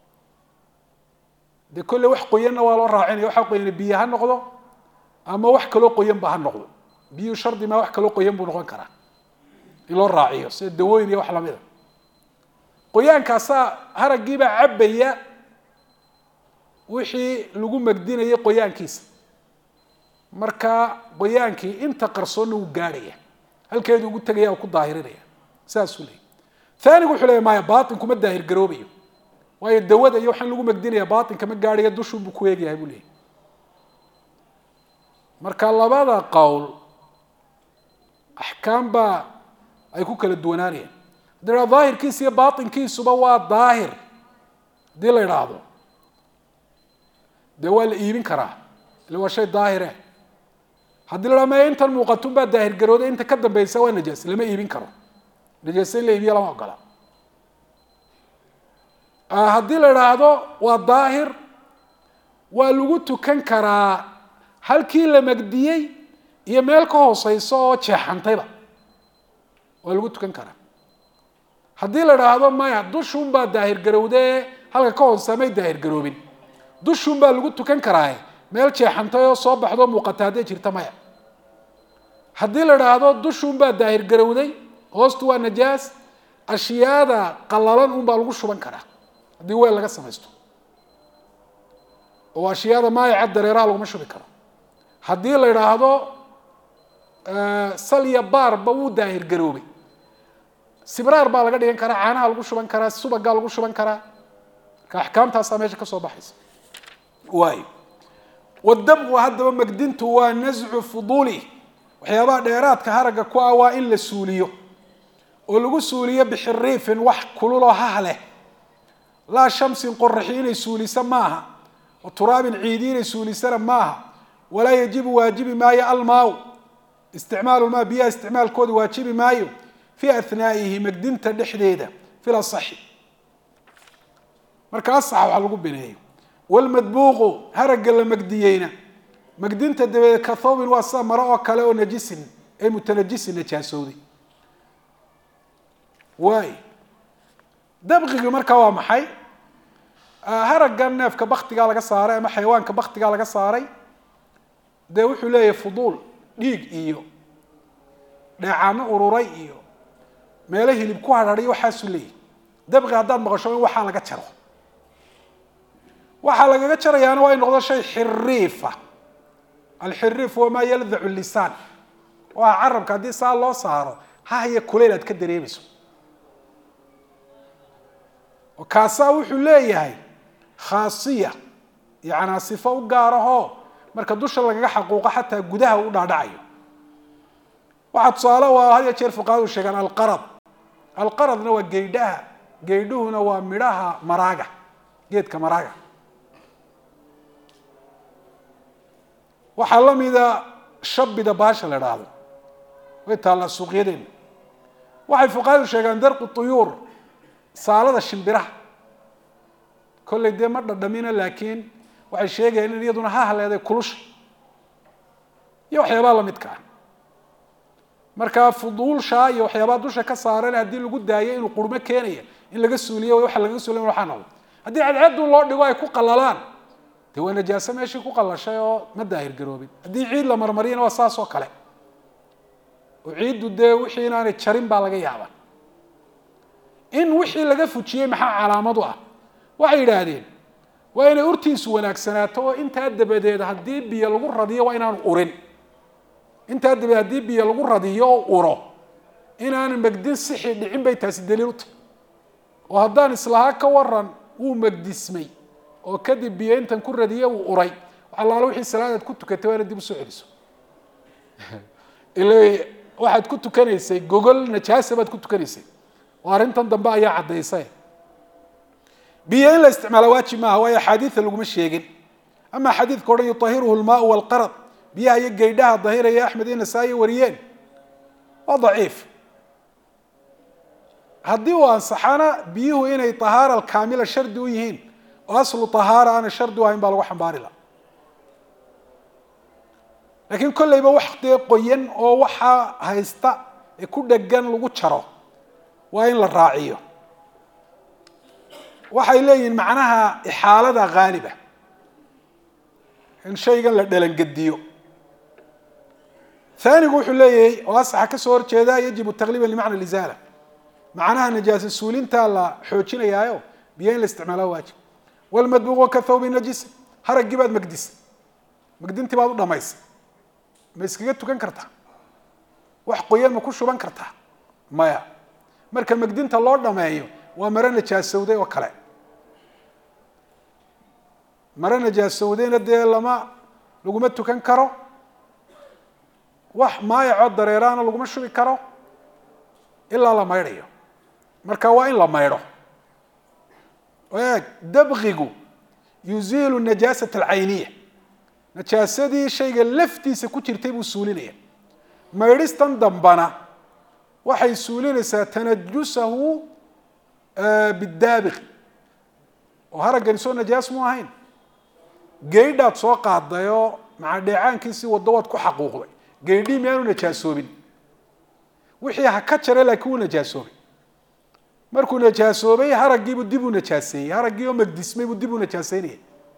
de kulli wax qoyan waa loo raacinaya waxa qoyan biyaha noqdo ama wax kale qoyan ba ha noqdo biyo shardi ma wax kale qoyan buu noqon karaa in loo raaciyo sida dawooyin iyo wax la mid ah qoyaankaasa haragiiba cabaya wixii lagu magdinayay qoyaankiisa marka qoyaankii inta qarsoona uu gaaraya halkeedu ugu tagaya oo ku daahirinaya saas uu leeyahay thani wuxuu leeyahay ma baatin kuma daahir garoobayo waayo dawada iyo waxaan lagu magdinaya baatin kama gaaraya dushu buu ku eegyahay buu leeyahay marka labada qowl ahkaam ba ay ku kala duwanaanayaan ده ظاهر كيس يا باطن كيس وبوا ظاهر دي اللي يراضو ده هو الإيمين كراه اللي هو شيء ظاهره حد لما أنت المقطوب بعد ظاهر جرود أنت كذا بيسوي نجس لما إيمين كراه نجس اللي يبي الله قلا آه حد اللي يراضو والظاهر والوجود كان كراه هل كي لما جديه يملكه صيصات شحن طيبة والوجود كان كراه haddii la raahdo maya dushun baa daahir garowday halka ka hoosamay daahir garoobin dushun baa lagu tukan karaa meel jeexantay oo soo baxdo muuqataade jirta maya haddii la raahdo dushun baa daahir garowday hoostu waa najaas ashiyada qalalan un baa lagu shuban karaa haddii weel laga samaysto oo ashiyada maya dareeraha lagu shubi karo haddii la raahdo salya baar ba uu daahir garoobay sibraar baa laga dhigan karaa caanaha lagu shuban karaa subaga lagu shuban karaa ka ahkaamtaas meesha ka soo baxaysa waay wadam hadaba magdintu waa nazcu fuduli waxyaabaha dheeraadka haraga ku ah waa in la suuliyo oo lagu suuliyo bixiriifin wax kululo hahle la shamsin qurxiin suulisa maaha wa turaabin ciidin suulisana maaha wala yajibu waajibi ma ya almaa isticmaalu ma biya isticmaalkooda waajibi maayo في أثنائه مقدمة الحديدة في الصحي marka asax waxa lagu bineeyo walmadbuuqu haraga la magdiyeyna magdinta dabeed ka thawbin waa samara oo kale oo najisin ay mutanajisin najaasowdi way dabqigu marka waa maxay haraga neefka baktiga laga saaray ama xayawaanka baktiga laga saaray de wuxuu leeyahay fuduul dhiig iyo dhacaano ururay iyo meelaha hilib ku hadharay waxa soo leeyahay dabqi haddaad maqasho in waxa laga jaro waxa laga jarayaana waa in noqdo shay xiriifa الحريف هو ما يلذع اللسان وعربك هذه صار له صار ها هي كليلة كدريمس وكاسا وحليه هاي خاصية يعني صفة وقاره مركز دوش لقى حقوقه حتى جدها ودعيه واحد صاله وهذا يشير فقاد وشجع القرض القرض نوى جيدها جيدوه نوى مراها مراجع جيد كمراجع waxaa la mida shabida baasha la raado way taala suuqyadeen waxay fuqaadu sheegaan darqu tuyur saalada shimbiraha kulli de ma dhadhamina laakiin waxay sheegayaan in iyaduna ha haleeday kulush iyo waxyaabo la midka marka fuduulsha iyo waxyaabo dusha ka saaran hadii lagu daayo inuu qurmo keenayo in laga suuliyo waxa laga suuliyo waxa noqdo hadii cadcad loo dhigo ay ku qalalaan de waa najaasa meeshii ku qalashay oo ma daahir garoobin haddii ciid la marmariyana waa saas oo kale oo ciiddu dee wixii inaanay jarin baa laga yaabaa in wixii laga fujiyey maxaa calaamad u ah waxay yidhaahdeen waa inay urtiisu wanaagsanaato oo intaa dabadeed haddii biyo lagu radiyo waa inaanu urin intaa dabadeed haddii biyo lagu radiyo oo uro inaanu magdin sixi dhicin bay taasi daliil u tahay oo haddaan islaha ka waran wuu magdismay oo kadib biyo intan ku radiyo uu uray waxa la wixii salaad ku tukatay waa dib u soo celiso ilaa waxaad ku tukanaysay gogol najaasa baad ku tukanaysay waa arintan dambe ayaa cadeysay biyo in la isticmaalo waajib ma waa xadiis lagu ma sheegin ama xadiis koodhay yutahiruhu almaa walqarad biyaha iyo geydhaha dahiraya axmed iyo nasaa'i wariyeen waa daciif haddii uu ansaxana biyuhu inay tahaara kaamila shardi u yihiin أصل طهارة أنا شرد وهم بالغ حمباري لا لكن كل يبقى وقت قيّن أو وحى هيستا يكون دجان لو تشرى وين للراعيه وحى يلين معناها إحالة غالبة إن شيء قال لدلن قديو ثاني يقول حليه وأصح كسور كذا يجب التغليب لمعنى الإزالة معناها نجاس السولين تالا حوتشنا يايو بين الاستعمال واجب والمدبوغ كثوب نجس هرج جباد مقدس مقدنتي بعض دمايس مسكيتو كان كرتا wax qoyan ma ku shuban kartaa maya marka magdinta loo dhameeyo waa marana jaasowday oo kale marana jaasowdayna de lama laguma tukan karo wax maayo dareerana laguma shubi karo ilaa la mayrayo marka waa in la mayro dabqigu yuzilu najasata al'ayniya najaasadii shayga laftiisa ku jirtay buu suulinaya mayristan dambana waxay suulinaysaa tanajusahu bidaabiq oo haragan soo najaas mu ahayn geydhaad soo qaadayo maca dheecaankiisii wadawaad ku xaquuqday geydhii miyaanu najaasoobin wixii ha ka jaray laakiin wuu najaasoobay markuu najaasoobay haraggii buu dib u najaaseeyey haraggii oo magdismay buu dib u najaaseynayay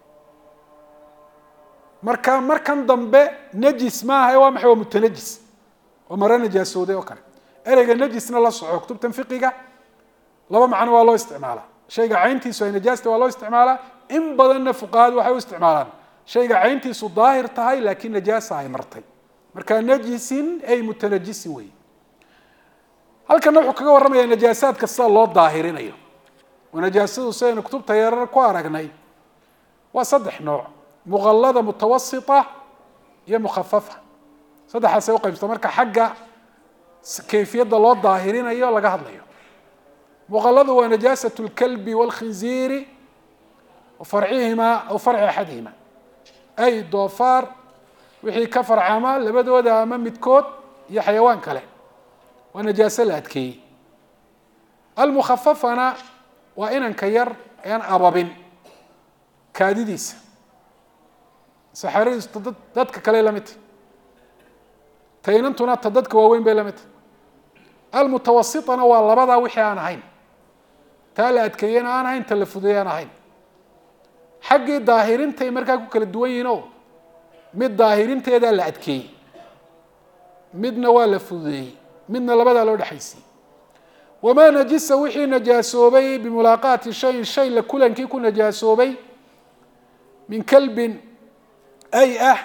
marka markan dambe najis maaha waa maxay waa mutanajis oo mara najaasooday oo kale ereyga najisna la soco kutubtan fiqiga laba macno waa loo isticmaalaa shayga cayntiisu ay najaasta waa loo isticmaalaa in badanna fuqahaadu waxay u isticmaalaan shayga cayntiisu daahir tahay laakiin najaasa ay martay marka najisin ay mutanajisin weeye halkan wuxuu kaga warramayaa najaasaadka sida loo daahirinayo oo najaasadu sidaynu kutubta yarar ku aragnay waa saddex nooc mughallada mutawassita iyo mukhaffafa saddexaas ay u qaybsato marka xagga kayfiyadda loo daahirinayo laga hadlayo mughalladu waa najaasatu lkalbi walkhinziiri وفرعهما أو فرع أحدهما أي دوفار وحي كفر عمل لبدودا أمام متكوت يا حيوان كله ونجاسة لأتكي المخفف أنا وإن انكير aan ababin kaadidiisa saxaradiisu dadka kale la mid taynantuna ta dadka waaweyn bay la mid almutawasitana waa labadaa wixii aan ahayn taa la adkeeyana aan ahayn ta la fudeeyana ahayn xaggii daahirintay markaa ku kala duwan yihiin oo mid daahirinteedaa la adkeeyey midna waa la fudeeyey midna labadaa loo dhexaysiyey wamaa najisa wixii najaasoobay bimulaaqaati shayin shay la kulankii ku najaasoobay min kalbin ay ah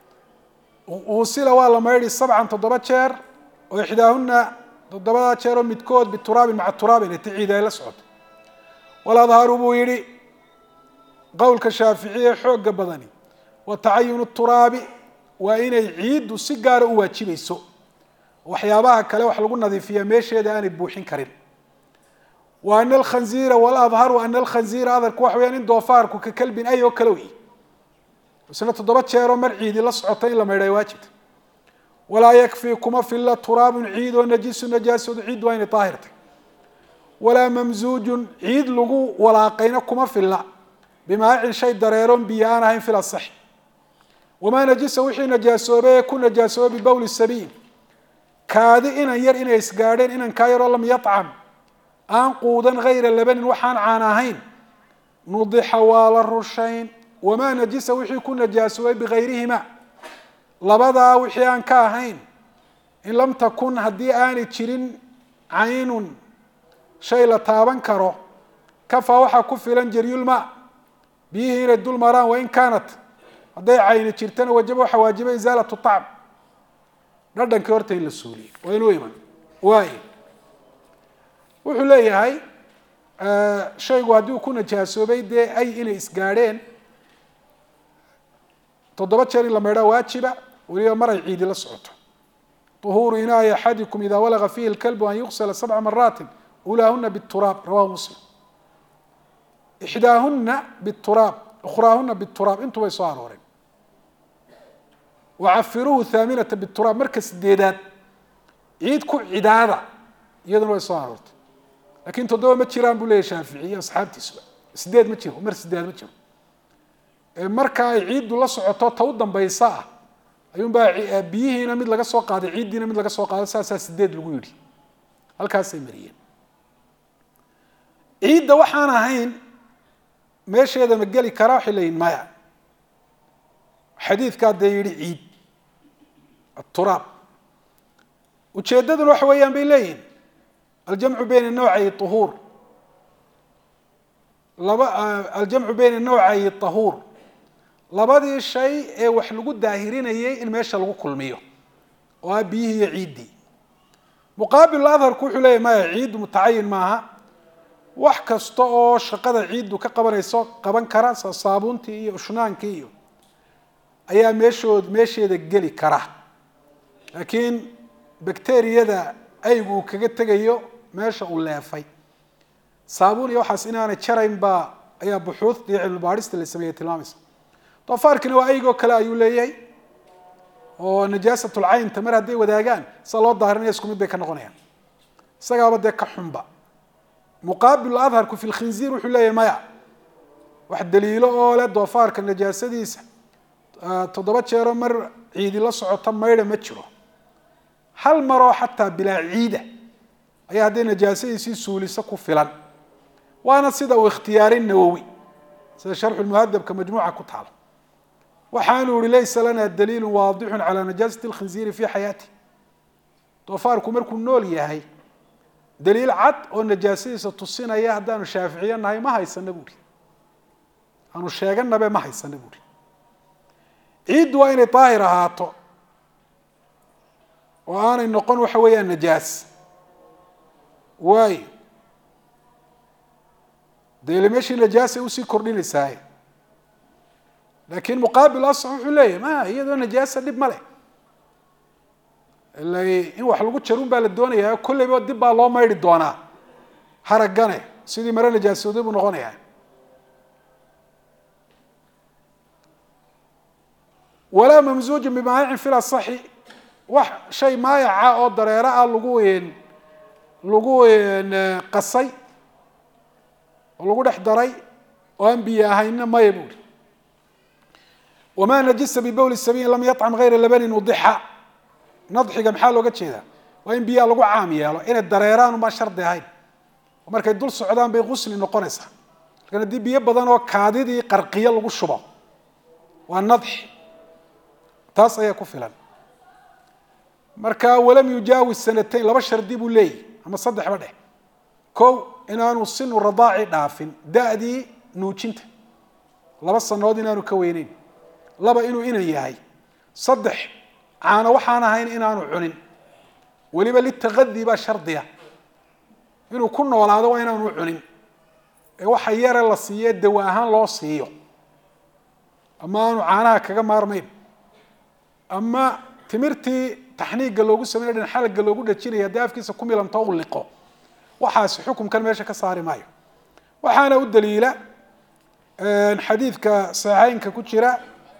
uusila waa la maydhi sabcan toddoba jeer oo ixdaahuna toddobadaa jeer oo midkood bituraabin maca turaabin inta ciid ay la socoto waladharu buu yidhi qowlka shaaficiye xooga badani wa tacayunu turaabi waa inay ciiddu si gaara u waajibayso waxyaabaha kale wax lagu nadiifiya meesheeda aanay buuxin karin wa ana alkhanziira waladharu ana alkhanziira adarku waxa weyaan in doofaarku ka kalbin ay oo kale wey isna toddoba jeeroo mar ciidi la socota in la maydha ay waajibta walaa yakfii kuma filla turaabun ciid oo najisu najaasoodu ciid waa inay daahirtay walaa mamzuujun ciid lagu walaaqayna kuma filla bimaacin shay dareeroon biyo aan ahayn fil asaxi wamaa najisa wixii najaasoobay ku najaasoobay bibawli sabiil kaadi inan yar inay isgaadheen inankaa yaroo lam yacam aan quudan hayra labanin waxaan caan ahayn nudixa waa la rushayn wamaa najisa wixii ku najaasoobay bigayrihima labadaa wixii aan ka ahayn in lam takun haddii aanay jirin caynun shay la taaban karo kafaa waxaa ku filan jaryulma biyihii inay dul maraan wain kaanat hadday cayni jirtana wajaba waxaa waajiba isaalatu acm dhadhankii horta in la suuliye waa inuu iman waay wuxuu leeyahay shaygu haddii uu ku najaasoobay dee ay inay isgaadheen toddoba jeer in la maydhaa waajiba weliba maray ciidi la socoto طuhuuru inaa'i axadikum ida walaga fiihi اlkalbu an yugsala sabca maraatin ulaahuna bاturaab rawahu muslim ixdaahuna bاturaab ukhraahuna bاturaab intu bay soo arooreen wacafiruuhu haaminata bاturaab marka sideedaad ciid ku cidaada iyaduna way soo aroortay lakin toddoba ma jiraan buu leeyahy shaafici iyo asxaabtiisuba sideed ma jiro mar sideed ma jiro marka ay ciiddu la socoto ta u dambaysa ah ayuunbaa biyihiina mid laga soo qaaday ciiddiina mid laga soo qaado saasaa sideed lagu yidhi halkaasay mariyeen ciidda waxaan ahayn meesheeda ma geli karaa waxay leeyihin maya xadiidkaa dee yidhi ciid aturaab ujeeddaduna waxa weeyaan bay leeyihin aljamcu bayna nawcay uhuur laba aljamcu bayna nawcay tahuur labadii shay ee wax lagu daahirinayay in meesha lagu kulmiyo oo ah biyihii iyo ciiddii muqaabil adharku wuxuu leeyahy maya ciiddu mutacayin maaha wax kasta oo shaqada ciiddu ka qabanayso qaban kara saabuuntii iyo ushnaankii iyo ayaa meeshood meesheeda geli kara laakiin bakteriyada aygu uu kaga tegayo meesha uu leefay saabuun iyo waxaas inaanay jarayn baa ayaa buxuuthda iyo cilmi baadhista la sameeyey tilmaamaysa doofaarkina waa aygoo kale ayuu leeyahay oo najaasat lcaynta mar hadday wadaagaan sida loo daahirinaya isku mid bay ka noqonayaan isagaaba dee ka xunba muqaabil adharku fi lkhinziir wuxuu leeyahay maya wax daliilo oo leh doofaarka najaasadiisa toddoba jeero mar ciidi la socota maydha ma jiro hal maroo xataa bilaa ciida ayaa hadday najaasadiisii suulisa ku filan waana sida uu ikhtiyaarin nawowi sida sharxu lmuhadabka majmuuca ku taala waxaanu ihi laysa lana daliilu waadixun calaa najaasati lkhinziiri fi xayaati doofaarku markuu nool yahay daliil cad oo najaasadiisa tusinaya haddaanu shaaficiye nahay ma haysana buuri aanu sheeganabe ma haysana buuri ciiddu waa inay daahir ahaato oo aanay noqon waxa weeyaan najaas waayo dee meeshii najaasay usii kordhinaysaay laakiin muqaabil asax wuxuu leeyahy ma iyadoo najaasa dhib ma leh ila in wax lagu jarun baa la doonayaa kolleyba dib baa loo maydhi doonaa haraggane sidii mare najaasooday buu noqonayaa walaa mamzuujin bimaayicin fil asaxi wax shay maayaca oo dareero ah lagu lagu qasay oo lagu dhex daray وأن بياهين ما يبول وما نجس ببول السبيل لم يطعم غير لبن وضحى نضحي كم حاله قد شيء وإن بيا لقوا عامية إن الدريران وما شرط هاي ومركز دول السعودان بيغسل إنه قنصة كان دي بيبضان وكادي دي قرقية لقوا الشباب والنضح تاصية كفلا مركا ولم يجاوز سنتين لبشر دي بولي أما صدح بده كو إن أنا وصلنا الرضاعي دافن دادي نوتشنت لبص النودي إن أنا كوينين لبا إنه إنا ياهي صدح عانا وحانا هين إنا نعنين ولبا للتغذي با شرطيا إنه كنا ولا هذا وإنا نعنين وحيار الله سياد دواهان لو سيو أما أنا عانا كذا مارمين أما تمرتي تحنيق لوجو سمينا حلقة لوجو ده تشيري هداف كيس كميلا مطول لقاء وحاس حكم كان ماشي كصاري مايو وحانا والدليل الحديث كصحيحين ككتشرة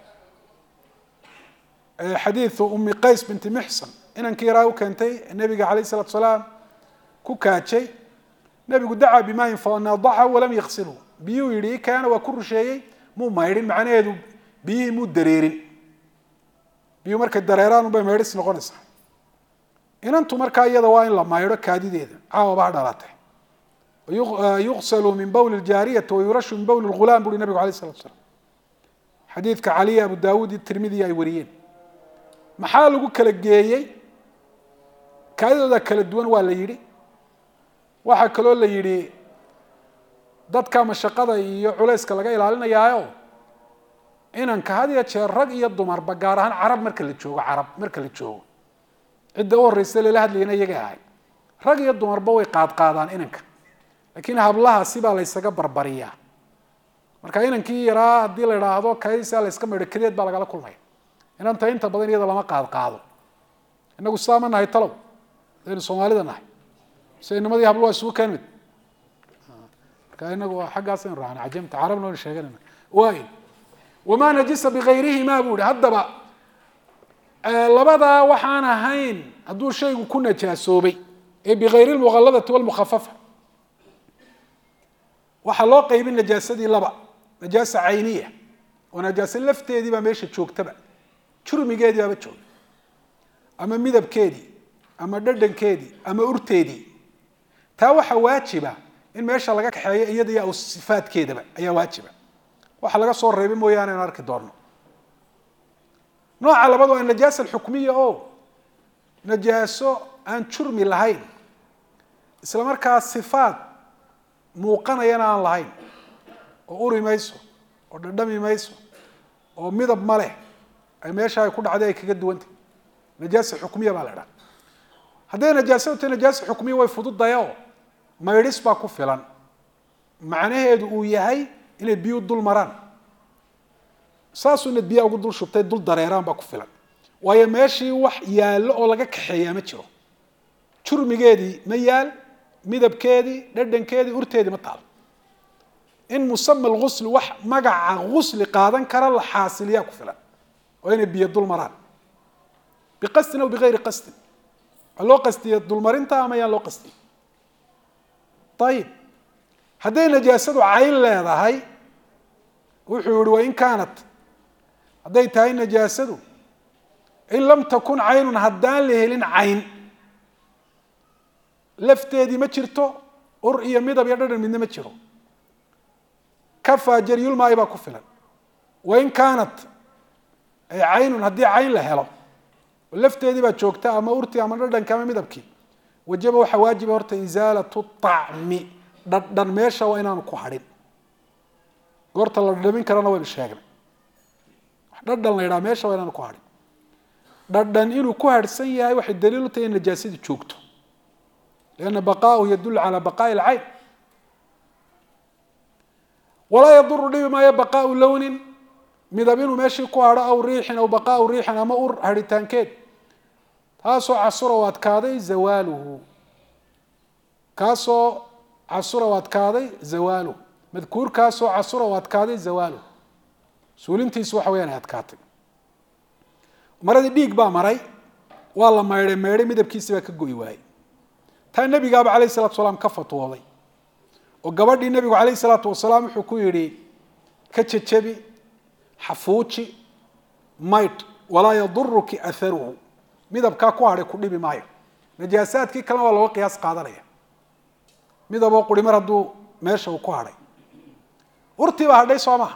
حديث أم قيس بنت محصن إن انكيراو كانتي النبي عليه الصلاة والسلام كوكاتشي النبي دعا بماء فنضحه ولم يغسله بيو يري كان وكل شيء مو مايرين معناه بيه مو دريرين بيو مركا الدريران وبا ميرس نقونيسا إن أنتم مركا يدا وين لما يرى كادي ديدا عاو بعد راته ويغسل من بول الجارية ويرش من بول الغلام بول النبي عليه الصلاة والسلام حديث كعلي أبو داود الترمذي أي وريين محاله كلا جايي كذا ذا كلا دوان ولا يري واحد كلا ولا يري ضد كام الشقة يعليس كلا جاي لعلنا ياهو إن أنك هذه الشيء رج يضمر بجارهن عرب مركل تشوه عرب مركل تشوه عدة أول رسالة لهذا اللي يجي هاي رج يضمر بوي قاد قادان إنك لكن هبلها سيبها ليس كبر برية مركا إنك يرى دي اللي راهو كيسة ليس كم يركض بالغ على كل ما إن أنت أنت بدين يدا لما قاد قادو إنه قصامنا نهاي طلب لأن الصومالي ده نهاي سينما ما دي هبلوا سوق كانت كأنه حاجة أصلا راح عجمت عربنا ولا شيء وايد وما نجس بغيره ما بود هذا بقى لبدا وحنا هين هدول شيء كنا جاسوبي بغير المغلظة والمخففة وحلو قيب النجاسة دي لبا نجاسة عينية ونجاسة لفتة دي بمشي تشوك تبع شرو ميجادي ما بتشوك أما ميدب كيدي أما دردن كيدي أما أرتدي تاو حواجبة إن ما شاء الله حياة يدي أو صفات كيدة بقى هي واجبة waxa laga soo reebay mooyaane aan arki doorno nooca labaad waa najaasa xukmiya oo najaaso aan jurmi lahayn isla markaa sifaat muuqanayana aan lahayn oo uri mayso oo dhadhami mayso oo midab ma leh ay meesha ay ku dhacday ay kaga duwantay najaasa xukmiya baa la dhahaa haddii najaasadu tahay najaasa xukmiya way fududahay mayris baa ku filan macnaheedu uu yahay inay biyo dul maraan saasu inay biyo ugu dul shubtay dul dareeraan baa ku filan waayo meeshii wax yaalo oo laga kaxeeyaa ma jiro jurmigeedii ma yaal midabkeedii dhadhankeedii urteedii ma taal in musamma al-ghusl wax magaca ghusl qaadan kara la xaasiliyaa ku filan oo inay biyo dul maraan biqasdin aw bighayri qasdin loo qasdiyo dul marinta ama yaan loo qasdiyo طيب هذه نجاسة عين لا هاي وحور وإن كانت هذه تاي نجاسة إن لم تكن عين هدان لهلين عين لفتة دي ما تشرتو أرئي ميدا بيردر من ما تشرو كفى جري الماء يبقى كفلا وإن كانت عين هدي عين لهلا واللفتة دي بتشوكتا أما أرتي أما ردن كمان ميدا بكي وجبوا حواجب أرت إزالة الطعم دان ميشا وإنان كوحرين قرط الله دمين كرانا وين الشاقنا دان ليرا ميشا وإنان كوحرين دان إنو كوحر سيئة واحد دليل تين نجاسة تشوكتو لأن بقاؤه يدل على بقاء العين ولا يضر لي ما يبقاء لون مدابينو ماشي كوحر أو ريح أو بقاء ريح أما أور هريتان كيد تاسو عصر واتكادي زواله كاسو عصر واتكادي زواله مذكور كاسو عصر واتكادي زواله سولنتي سو حويان هاتكاتي مرادي ديق با مراي والله ميري ميري مدبكيسي با كغوي واي تا النبي عليه الصلاه والسلام كفتووداي oo gabadhii nabiga عليه الصلاه والسلام wuxuu ku yiri كتشبي حفوشي مايت ولا يضرك أثره ماذا بكاكو على كل بمايو نجاسات كي كلام والله قياس قادرية ماذا بقول مرضو ماشى وكواري أرتي بعد ليس وما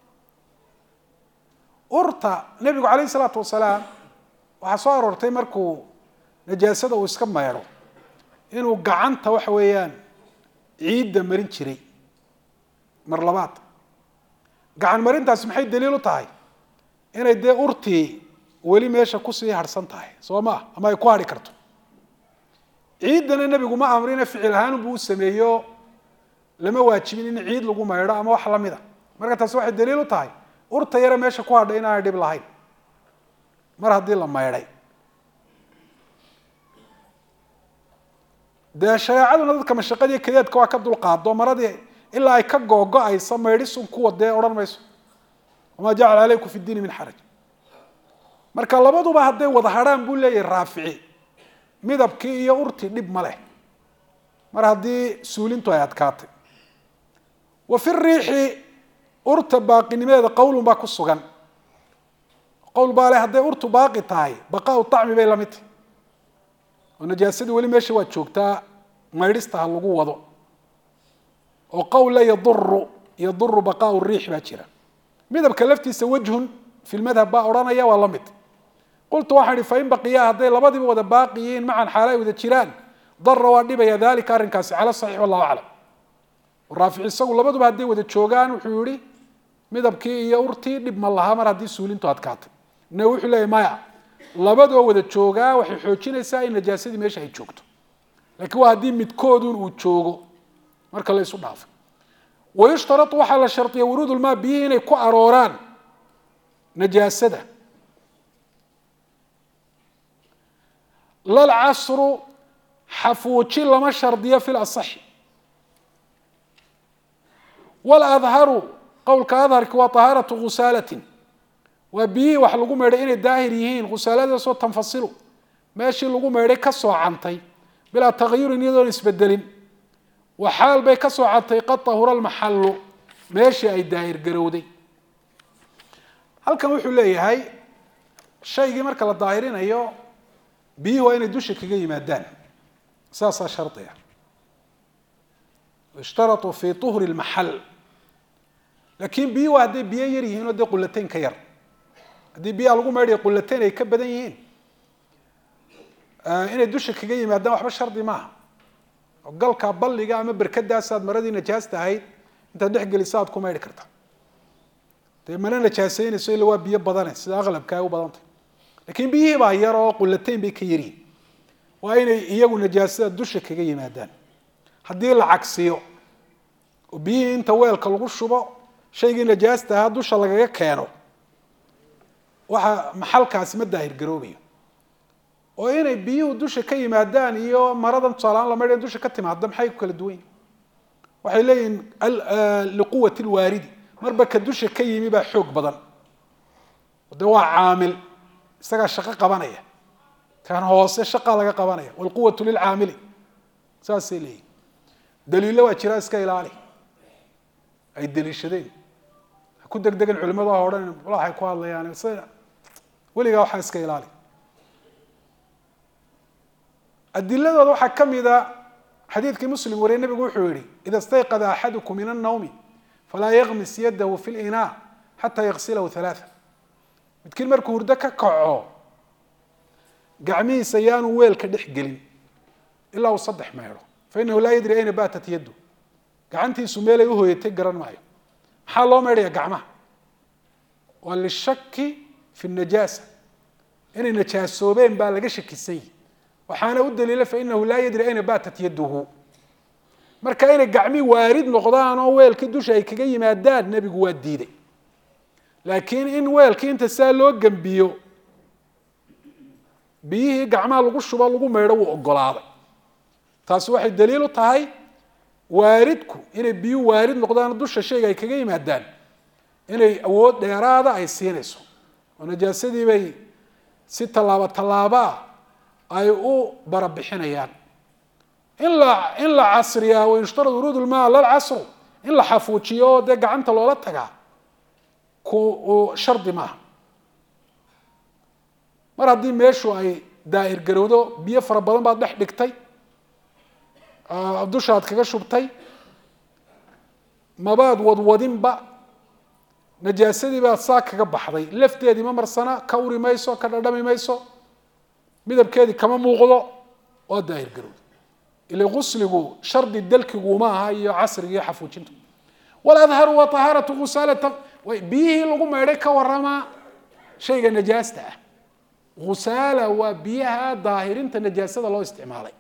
أرتا النبي عليه الصلاة والسلام وحصار أرتي مركو نجاسة ويسكب ما يرو إنه قعنت وحويان عيد مرين شري مرلبات قعن مرين تسمحي دليله تاعي إنه ده أرتي ولي ماشى كوسي هرسان تاعي سوا ما أما يكواري كرتو عيدنا النبي قما أمرنا فعلهان بو سميو لما واجبين إن عيد لقوا ما يرى أما وحلا مذا مرة تسوح الدليل وتاعي أرتا يرى ماشى كوار دينا عدي بالهاي مرة هدي لما يرى ده شيعة نذكر مشاقة كذا كوا كبدو القاضي مرة دي إلا أي كجوجا أي سما يرسون قوة ده أوران ما يسون وما جعل عليكم في الدين من حرج مرة الله بدو بهدي وظهران بقول لي الرافعي midabkii iyo urti dhib ma leh mar haddii suulintu ay adkaatay wa fi riixi urta baaqinimeeda qowlun baa ku sugan qowl baa leh hadday urtu baaqi tahay baqaa tacmi bay la mid tahay oo najaasadii weli meesha waa joogtaa maydhista ha lagu wado oo qowl la yadurru yadurru baqaa riix baa jira midabka laftiisa wajhun fi lmadhab baa odhanaya waa la mid قلت واحد فإن بقيا هذي لبدي وذا باقيين معا حالي وذا جيران ضر وادبا ذلك أرنكاس على الصحيح والله أعلم والرافع السوق لبدو بهدي وذا تشوغان وحيوري مدبكي يورتي دب ما الله مر هدي سولين توادكات نوح لا مايا لبدو وذا تشوغا وحي خوجينيسا إن نجاسدي ميشا هي جوجتو لكن هدي ميدكودون و جوغو marka la isu dhaafo ويشترط waxa la shartiyo wuruud ulma biyo inay ku arooraan najaasada للعصر حفوشي لما شرطية في الأصح والأظهر قول كأظهر كوا طهارة غسالة وبيه وحلقوا مرئين الداهريين غسالة صوت تنفصلوا ماشي لقوا مرئي كسوا عنطي بلا تغيير يدون يسبدلين وحال بي كسوا عنطي قد طهور المحل ماشي أي داهر قرودي هل كان وحو لي هاي الشيء مركز الظاهرين أيوه بيه وين دوشة كجي مادان ساسا شرطية اشترطوا في طهر المحل لكن بيه واحد بيه يريهن ودي قلتين كير دي بيه لقوا مري قلتين يكبدين آه إن دوشة كجي مادان وحبش شرطي معه وقال كابل اللي جا مبركة ده ساد مرضي نجاسة هاي أنت نحق لساد كم يري كرتا طيب ما أنا نجاسين يسوي له بيه بدنه سيد أغلب كاو بدنته لكن بيه بقى يرى قلتين بكيرين وأين يجوا نجاسات دوشة كجي مادان هدي العكسية وبيه أنت ويل كالغش بقى شيء نجاسة هذا دوشة لقى كانوا وح محل كاس مدة الجروبية وأين بيه دوشة كي مادان يو مرض صالان لما يريد دوشة كتم عدم حي كل دوين وحيلين لقوة الوارد مربك دوشة كي مبا حوق بدن ودواء عامل isaga shaqo qabanaya kan hoose shaqo laga qabanaya wal quwwatu lil aamili saasili daliilo waa jira iska ilaali ay daliishadeen ku degdegan culimada horan waxa ku hadlayaan waliga waxa iska ilaali adilladooda waxa kamida xadiidkii muslim wariyay nabigu wuxuu yiri ida istayqada ahadukum min an-nawmi fala yaghmis yadahu fi al-ina hatta yaghsilahu thalatha midkiin markuu hurdo ka kaco gacmihiisa yaanu weelka dhex gelin ilaa uu saddex meelo fa innahu laa yadri ayna baatat yaddu gacantiisu meelay u hooyatay garan maayo maxaa loo meedhaya gacmaha waa lishaki fi najaasa inay najaasoobeen baa laga shakisay waxaana u daliila fa innahu laa yadri ayna baatat yadduhu marka inay gacmii waarid noqdaan oo weelkii dusha ay kaga yimaadaan nebigu waa diiday laakiin in weelkii inta saa loo gambiyo biyihii gacmaha lagu shubo lagu meedho wuu ogolaaday taasi waxay daliil u tahay waaridku inay biyu waarid noqdaan dusha shayga ay kaga yimaadaan inay awood dheeraada ay siinayso oo najaasadii bay si tallaabo tallaaba ay u barabixinayaan in la in la casriya oo ishtarad urud almaa la casr in la xafuujiyo de gacanta loola tagaa ku shardi maaha mar haddii meeshu ay daahir garowdo biyo fara badan baad dhex dhigtay dushaad kaga shubtay mabaad wadwadinba najaasadii baad saa kaga baxday lafteedii ma marsana ka uri mayso ka dhadhami mayso midabkeedii kama muuqdo waa daahir garowdo ila qusligu shardi dalkigu ma aha iyo casriga iyo xafuujinta والأظهر وطهارة غسالة به لغو ميري كورما شيء نجاسة غسالة وبيها ظاهرين النجاسة الله استعمالي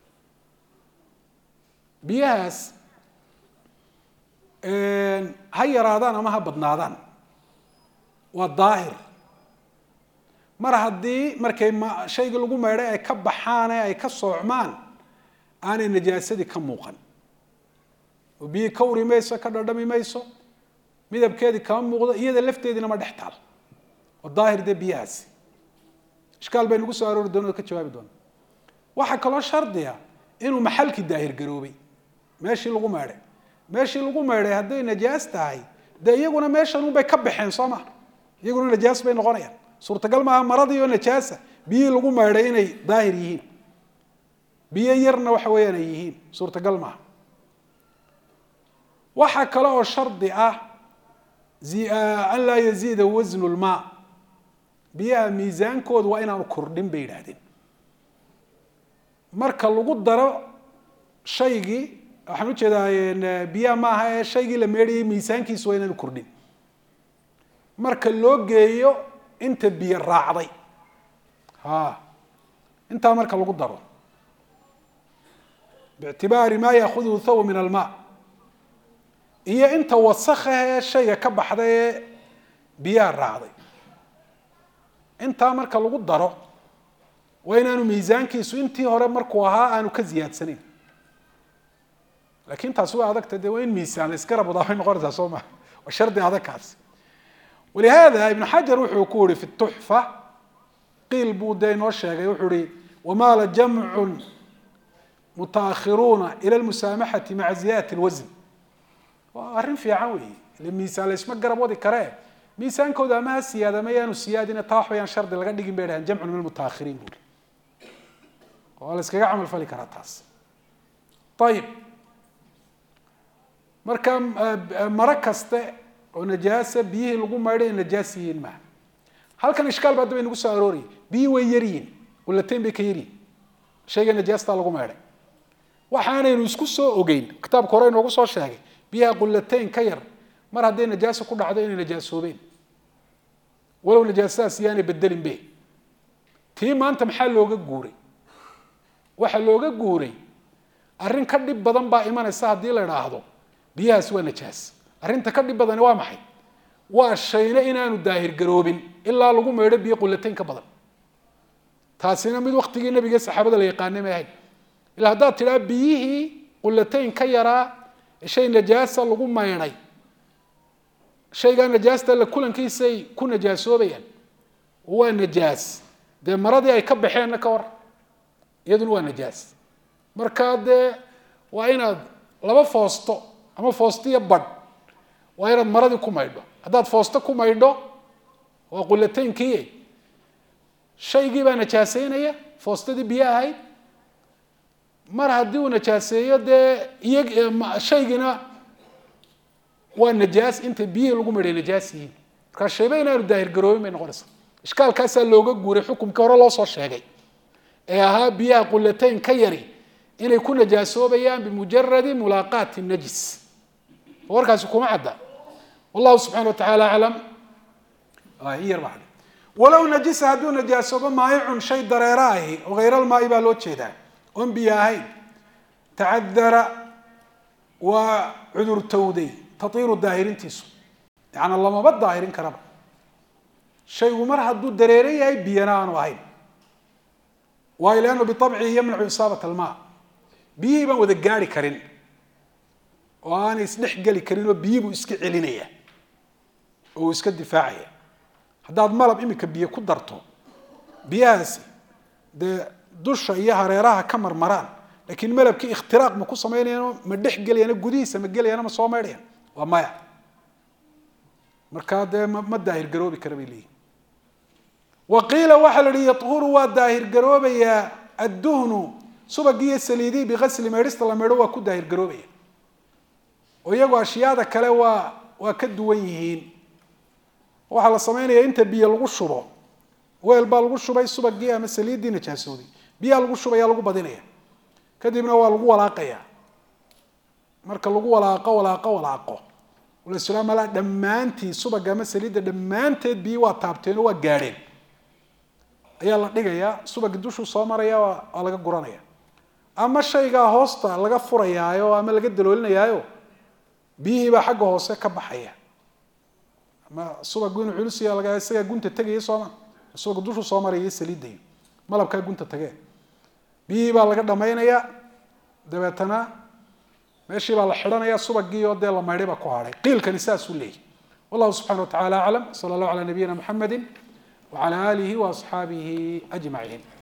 بيهاس هاي رادان أما هبضنادان والظاهر مرة هدي مركي شيء لغو ميري كبحانة أي كصعمان أنا النجاسة دي كموقن وبي كوري ميسو كدردمي ميسو midabkeedii kama muuqdo iyada lafteedina ma dhex taal والظاهر ده بياس اشكال بين ugu soo aroori doono ka jawaabi doono waxa kala shardiya inuu maxalki daahir garoobay meeshii lagu meeray meeshii lagu meeray haday najaas tahay de iyaguna meeshan u bay ka baxeen Soomaa iyaguna najaas bay noqonayaan suurtagal ma maradi iyo najaasa biyo lagu meeray inay daahir yihiin biyo yarna waxa weeyaan yihiin suurtagal ma waxa kala oo shardi ah زي أن لا يزيد وزن الماء بيها ميزان كود وإن أنا كردين بيرادين مركل لقود درا شيء إحنا كذا إن بيها ما هي شيء لمري ميزان كيس وين أنا كردين مركل لوج جيو أنت بيراعي ها أنت مركل لقود درا باعتبار ما يأخذه ثوب من الماء هي أنت وسخها شيء كبحده بيار راضي أنت أمرك لو قدره وين أنا ميزان كيسو أنتي هرب مركوها أنا كزياد سنين لكن تسوي هذاك تدي وين ميزان إسكرب وضاحين غرزة صومة وشرد هذا كاس ولهذا ابن حجر وحكوري في التحفة قيل بودين وشاقي وحوري ومال جمع متأخرون إلى المسامحة مع زيادة الوزن وأرين في عوي الميزان ليش ما قرب ودي كراه ميزان كودا ما السيادة ما يانو السيادة طاحوا يان شرد اللي قاعد يجيب بينهم جمع من المتأخرين بول وقال اسكي عمل فلي كراتاس طيب مركم مركزته ونجاسة بيه لقوم مايرين نجاسيين ما هل كان إشكال بعد بين نقص أروري بيه ويرين ولا تين بكيرين شيء نجاسة لقوم مايرين وحنا ينسكسو أوجين كتاب قرآن وقصة شاقي بيها قلتين كير مرة دين نجاسة كل عدين نجاسوبين ولو نجاسات يعني بدلين به تي ما أنت محل لوجا جوري واحد لوجا جوري أرين كدب بدن با إيمان الساعة دي لراهدو بيها سوى نجاس أرين تكدب بدن وامحي والشيء إن أنا داهر جروبين إلا لقوم ما يرد بيه قلتين كبدن تاسينا من وقت جينا بيجي الصحابة اللي يقاني ما هي إلا هذا ترى بيه قلتين كيرا شيء نجاسة لقوم ما يناي شيء كان نجاسة لكل كيس يكون نجاسة بيان هو نجاس ده مرضي أي كب حين كور يدل هو نجاس مركاد وين لما فاستو أما فاستي يبرد وين مرضي كم يدو هذا فاستو كم يدو وقلتين كيه شيء جيبه نجاسين هي فاستو دي بيها هاي مر هدي ونجاسية ده يج شيء جنا والنجاس أنت بيه لقوم مري نجاسين كشيء بينا الداير جروي من غرس إشكال كاس اللوجو جوري حكم كورا لا صار شيء إياها بيه قلتين كيري إن يكون نجاسه بيان بمجرد ملاقاة النجس وركز كم عدا والله سبحانه وتعالى علم آه هي بعد ولو نجس هدو نجاسه ما يعن شيء ضريراه وغير الماء يبالوتشي ده أم بياهي تعذر وعذر التودي تطير الداهرين تيسو يعني الله ما بد داهرين كرب شيء مرة هدو الدريرية بينان وهين وإلانه بطبعه يمنع إصابة الماء بيبا وذقاري كرين وأنا يسنح قالي كرين وبيبو يسكي علينية ويسكي الدفاعية هذا المالب إمي كبيه كدرته بياسي ده دوشة إياها ريراها كمر مران لكن ملب كي اختراق ما كوسا مينينو مدح قالي أنا قديسة ما قالي أنا ما صومريا وما markaa dee ma daahir garoobi kara bay leeyihin waqiila waxaa la yihi yahuru waa daahir garoobayaa adduhnu subagiiyo saliidii bigasli meedhista la meedho waa ku daahir garoobaya oo iyagoo ashyaada kale waa waa ka duwan yihiin waxaa la sameynaya inta biyo lagu shubo weel baa lagu shubay subagii ama saliiddii najaasooday biyaa lagu shubaya lagu badinaya kadibna waa lagu walaaqaya marka lagu walaaqo walaaqo walaaqo walaasalaamala dhammaantii subaga ama saliidda dhammaanteed biyi waa taabteen oo waa gaadheen ayaa la dhigayaa subagi dushuu soo maraya waa laga guranaya ama shaygaa hoosta laga furayaayo ama laga daloolinayaayo biyihii baa xagga hoose ka baxaya ama subagu inuu culus yahay laga isaga gunta tagay sooma subagu dushuu soo maraya saliidda malabka gunta tagay biyihii baa laga dhameynaya dabeetana meeshii baa la xidhanaya subagii oo dee la maydhay baa ku hadhay qiilkani saasuu leeyahy wallahu subxana wa tacala aclam sala allahu calaa nabiyina muxamedi wacala aalihi waasxaabihi ajmaciin